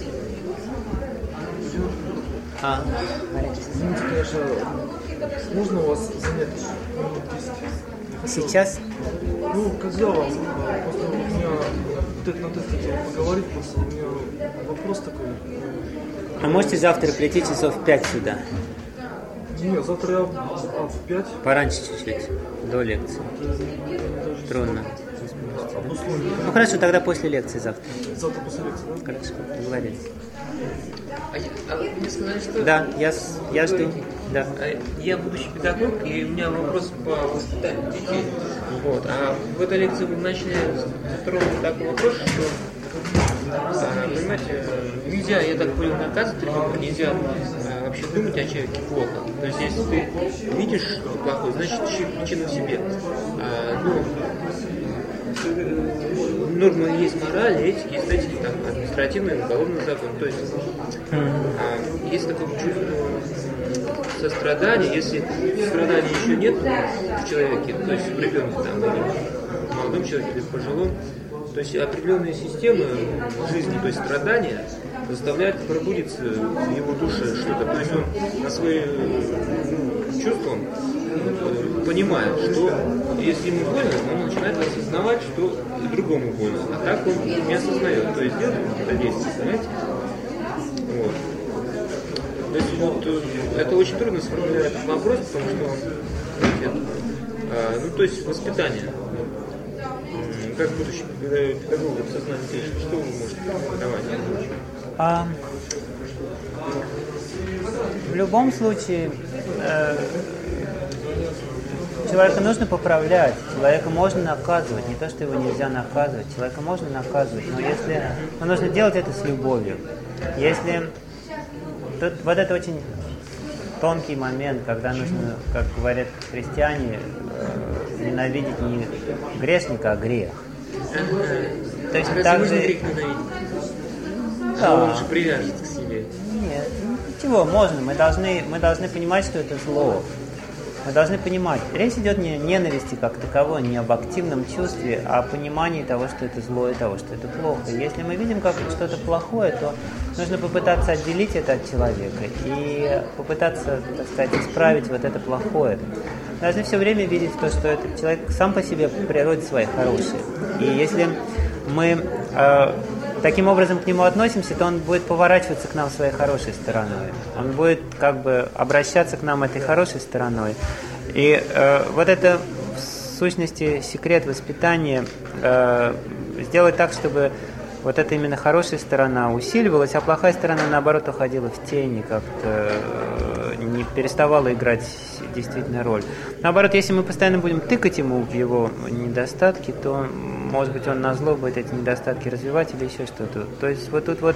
Извините, конечно, можно у вас занять минут 10? Сейчас? Ну, когда вам? Просто у меня тет-на-тет хотел поговорить, просто у меня вопрос такой. А можете завтра прийти часов в 5 сюда? Не, завтра я в 5. Пораньше чуть-чуть, до лекции. Трудно. Ну хорошо, тогда после лекции завтра. Завтра после лекции, да? Хорошо, договорились. А вы мне сказали, что... Да, я жду. Да. Я будущий педагог, и у меня вопрос по воспитанию детей. Вот. А в этой лекции вы начали затронуть такой вопрос, что, понимаете, нельзя, я так понял, наказывать ребенка, нельзя вообще думать о человеке плохо. То есть, если ты видишь что-то плохое, значит, ищи причину в себе. Нормы есть мораль, этики, есть, знаете, там, административный, уголовный закон. То есть, есть такое чувство сострадания, если страдания еще нет в человеке, то есть в ребенке там, молодом человеке или в пожилом. То есть определенные системы жизни, то есть страдания, заставляют пробудиться в его душе что-то. То есть он на свои чувства понимает, что если ему больно, он начинает осознавать, что и другому больно. А так он не осознает. То есть делает какие-то действия, понимаете? Вот. То есть вот, это очень трудно сформулировать этот вопрос, потому что то есть воспитание. Как будущий педагог в сознании, что вы можете давать? В любом случае, человека нужно поправлять, человека можно наказывать, не то, что его нельзя наказывать, человека можно наказывать, но нужно делать это с любовью. Если тут вот это очень тонкий момент, когда нужно, как говорят христиане, ненавидеть не грешника, а грех. То есть разве можно грех ненавидеть? Да. Он же привяжет к себе. Нет, ничего, можно. Мы должны понимать, что это зло. Мы должны понимать. Речь идет не о ненависти как таковой, не об активном чувстве, а о понимании того, что это зло и того, что это плохо. Если мы видим как что-то плохое, то нужно попытаться отделить это от человека и попытаться, так сказать, исправить вот это плохое. Мы должны все время видеть то, что этот человек сам по себе по природе своей хороший. И если мы таким образом к нему относимся, то он будет поворачиваться к нам своей хорошей стороной. Он будет как бы обращаться к нам этой хорошей стороной. И вот это в сущности секрет воспитания, сделать так, чтобы вот эта именно хорошая сторона усиливалась, а плохая сторона наоборот уходила в тень и как-то не переставала играть действительно роль. Наоборот, если мы постоянно будем тыкать ему в его недостатки, то, может быть, он назло будет эти недостатки развивать или еще что-то. То есть вот тут вот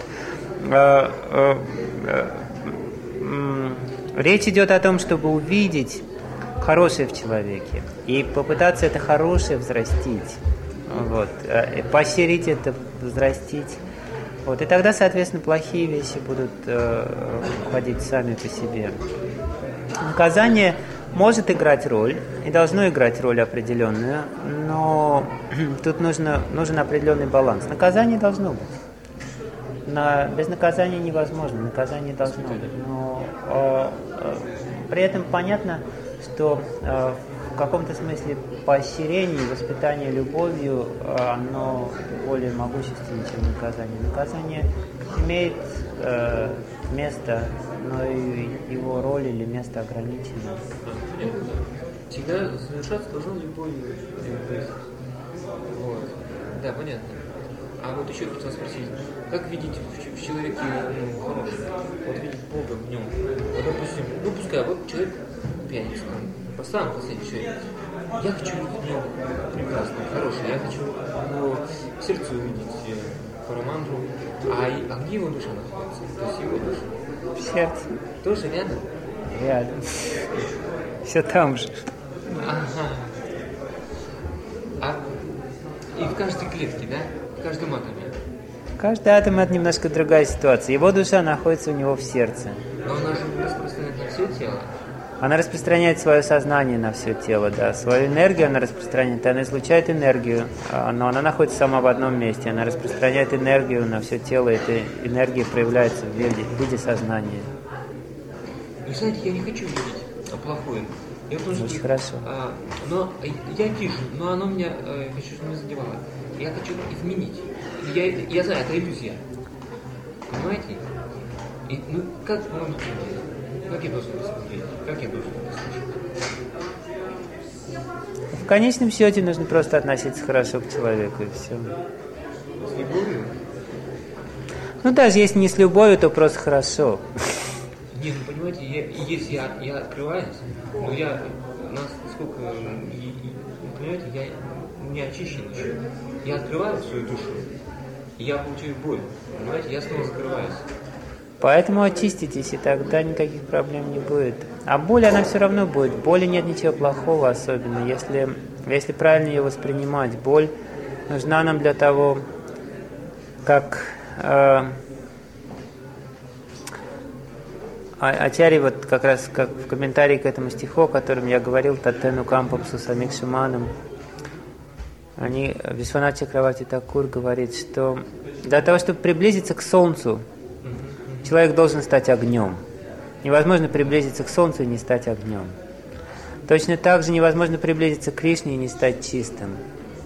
речь идет о том, чтобы увидеть хорошее в человеке и попытаться это хорошее взрастить. Вот, поощрить это, взрастить. Вот, и тогда, соответственно, плохие вещи будут уходить сами по себе. Наказание может играть роль и должно играть роль определенную, но тут нужен определенный баланс. Наказание должно быть. Без наказания невозможно, наказание должно быть. Но при этом понятно, что в каком-то смысле поощрение и воспитание любовью, оно более могущественнее, чем наказание. Наказание имеет место, но и его роль или место ограничено. Всегда совершаться должно любовью. Вот. Да, понятно. А вот еще хотел спросить, как видеть в человеке хорошее? Вот видеть Бога в нем. Вот, допустим, пускай, вот человек пьяница, самый последний человек. Я хочу видеть в нем прекрасное, хорошее. Я хочу его в сердце увидеть Парамандру. А где его душа находится? То есть его душа? В сердце. Тоже рядом? Рядом. Все там же. Ага. И в каждой клетке, да? В каждом атоме? Каждый атом – это немножко другая ситуация. Его душа находится у него в сердце. Но она же распространяет на все тело. Она распространяет свое сознание на все тело, да. Свою энергию она распространяет, она излучает энергию, но она находится сама в одном месте. Она распространяет энергию на все тело, и эта энергия проявляется в виде сознания. Вы знаете, я не хочу видеть плохое. Я тоже очень хорошо. Но я вижу, но оно меня, хочу, чтобы меня задевало. Я хочу изменить. Я знаю, это иллюзия. Понимаете? И, как можно изменить? Как я должен посмотреть? Как я должен послушать? В конечном счете нужно просто относиться хорошо к человеку, и все. С любовью? Даже если не с любовью, то просто хорошо. Нет, понимаете, если я открываюсь, но я, насколько, понимаете, я не очищен еще. Я открываю свою душу, и я получаю боль, понимаете, я снова закрываюсь. Поэтому очиститесь, и тогда никаких проблем не будет. А боль, она все равно будет. В боли нет ничего плохого особенно, если правильно ее воспринимать. Боль нужна нам для того, как Ачарья, вот как раз как в комментарии к этому стиху, о котором я говорил, Татену Кампапсу Самикшиманом, Вишванат Чакраварти Такур говорит, что для того, чтобы приблизиться к Солнцу, человек должен стать огнем. Невозможно приблизиться к Солнцу и не стать огнем. Точно так же невозможно приблизиться к Кришне и не стать чистым.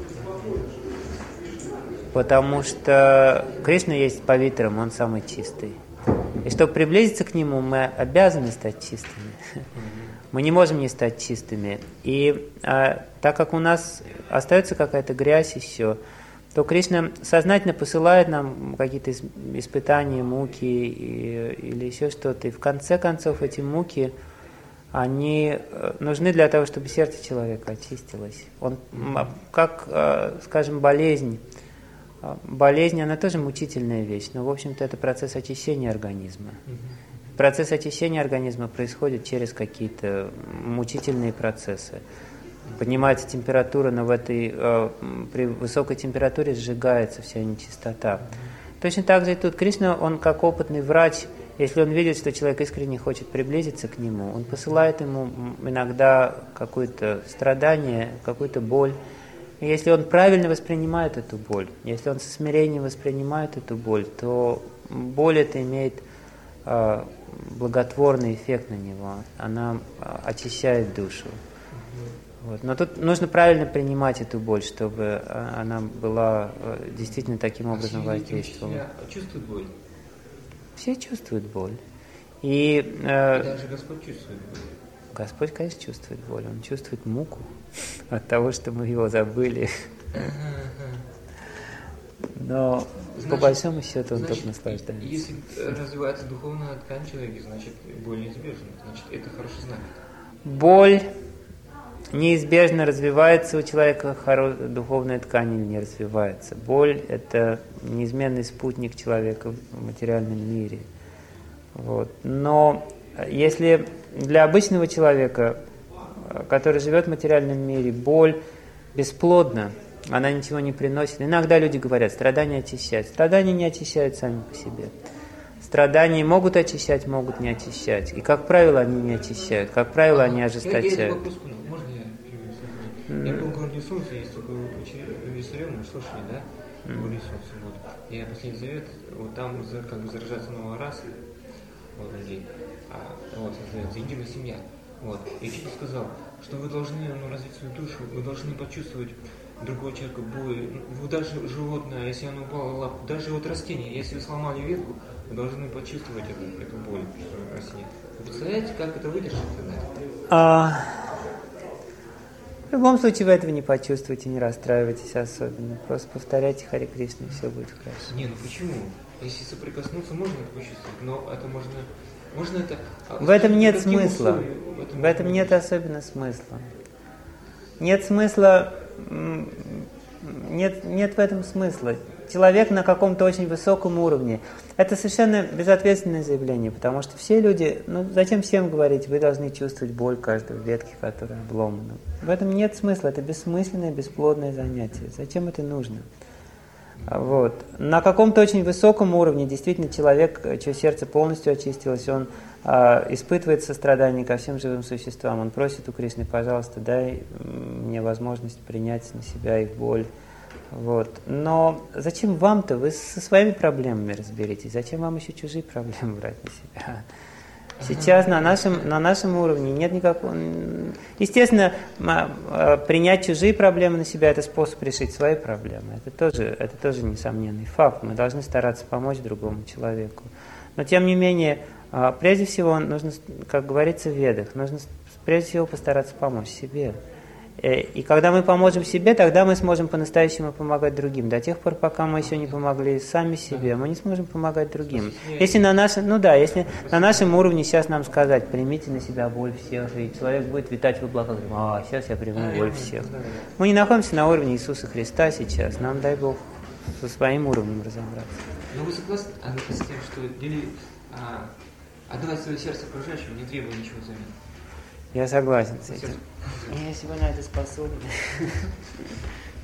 Потому что Кришна есть павитрам, он самый чистый. И чтобы приблизиться к нему, мы обязаны стать чистыми. Мы не можем не стать чистыми. И так как у нас остается какая-то грязь еще, то Кришна сознательно посылает нам какие-то испытания, муки или еще что-то. И в конце концов эти муки, они нужны для того, чтобы сердце человека очистилось. Как, скажем, болезнь. Болезнь, она тоже мучительная вещь, но, в общем-то, это процесс очищения организма. Процесс очищения организма происходит через какие-то мучительные процессы. Поднимается температура, но при высокой температуре сжигается вся нечистота. Точно так же и тут. Кришна, он как опытный врач, если он видит, что человек искренне хочет приблизиться к нему, он посылает ему иногда какое-то страдание, какую-то боль. И если он правильно воспринимает эту боль, если он со смирением воспринимает эту боль, то боль это имеет благотворный эффект на него. Она очищает душу. Вот. Но тут нужно правильно принимать эту боль, чтобы она была действительно таким образом воздействовала. Чувствует боль? Все чувствуют боль. И даже Господь чувствует боль. Господь, конечно, чувствует боль. Он чувствует муку от того, что мы его забыли. Но по большому счету он только наслаждается. Если развивается духовная ткань человека, значит боль неизбежна. Значит, это хороший знак. Боль неизбежно развивается у человека, духовная ткань или не развивается. Боль – это неизменный спутник человека в материальном мире. Вот. Но если для обычного человека, который живет в материальном мире, боль бесплодна, она ничего не приносит. Иногда люди говорят, страдания очищают. Страдания не очищают сами по себе. Страдания могут очищать, могут не очищать. И, как правило, они не очищают. Как правило, они ожесточают. Можно я переведу? Я был в городе Солнце, есть такой Виссарион, слышали, да? В городе Солнце. Вот. Я последний завет, вот там как бы заражается новая раса людей. Вот, называется единая семья. Вот. И учитель сказал, что вы должны развить свою душу, вы должны почувствовать другого человека боль. Вы даже животное, если оно упало в лапу, даже вот растение, если вы сломали ветку, вы должны почувствовать эту боль в растении. Вы представляете, как это выдержит тогда? В любом случае вы этого не почувствуете, не расстраивайтесь особенно. Просто повторяйте Харе Кришна, и все будет хорошо. Не, ну почему? Если соприкоснуться, можно это почувствовать, но это можно это... В этом нет смысла. В этом нет особенно смысла. Нет смысла... Нет в этом смысла. Человек на каком-то очень высоком уровне. Это совершенно безответственное заявление, потому что все люди, зачем всем говорить, вы должны чувствовать боль каждой ветки, которая обломана. В этом нет смысла, это бессмысленное, бесплодное занятие. Зачем это нужно? Вот. На каком-то очень высоком уровне действительно человек, чье сердце полностью очистилось, он испытывает сострадание ко всем живым существам. Он просит у Кришны, пожалуйста, дай мне возможность принять на себя их боль. Вот. Но зачем вам-то? Вы со своими проблемами разберитесь. Зачем вам еще чужие проблемы брать на себя? Сейчас на нашем уровне нет никакого... Естественно, принять чужие проблемы на себя – это способ решить свои проблемы. Это тоже несомненный факт. Мы должны стараться помочь другому человеку. Но тем не менее, прежде всего, нужно, как говорится в Ведах, нужно прежде всего постараться помочь себе. И когда мы поможем себе, тогда мы сможем по-настоящему помогать другим. До тех пор, пока мы еще не помогли сами себе, мы не сможем помогать другим. Если на нашем уровне сейчас нам сказать, примите на себя боль всех, и человек будет витать в облаках, сейчас я приму боль всех. Мы не находимся на уровне Иисуса Христа сейчас, нам, дай Бог, со своим уровнем разобраться. Но вы согласны с тем, что отдавать свое сердце окружающим, не требуя ничего взамен? Я согласен с этим. Я сегодня это способен.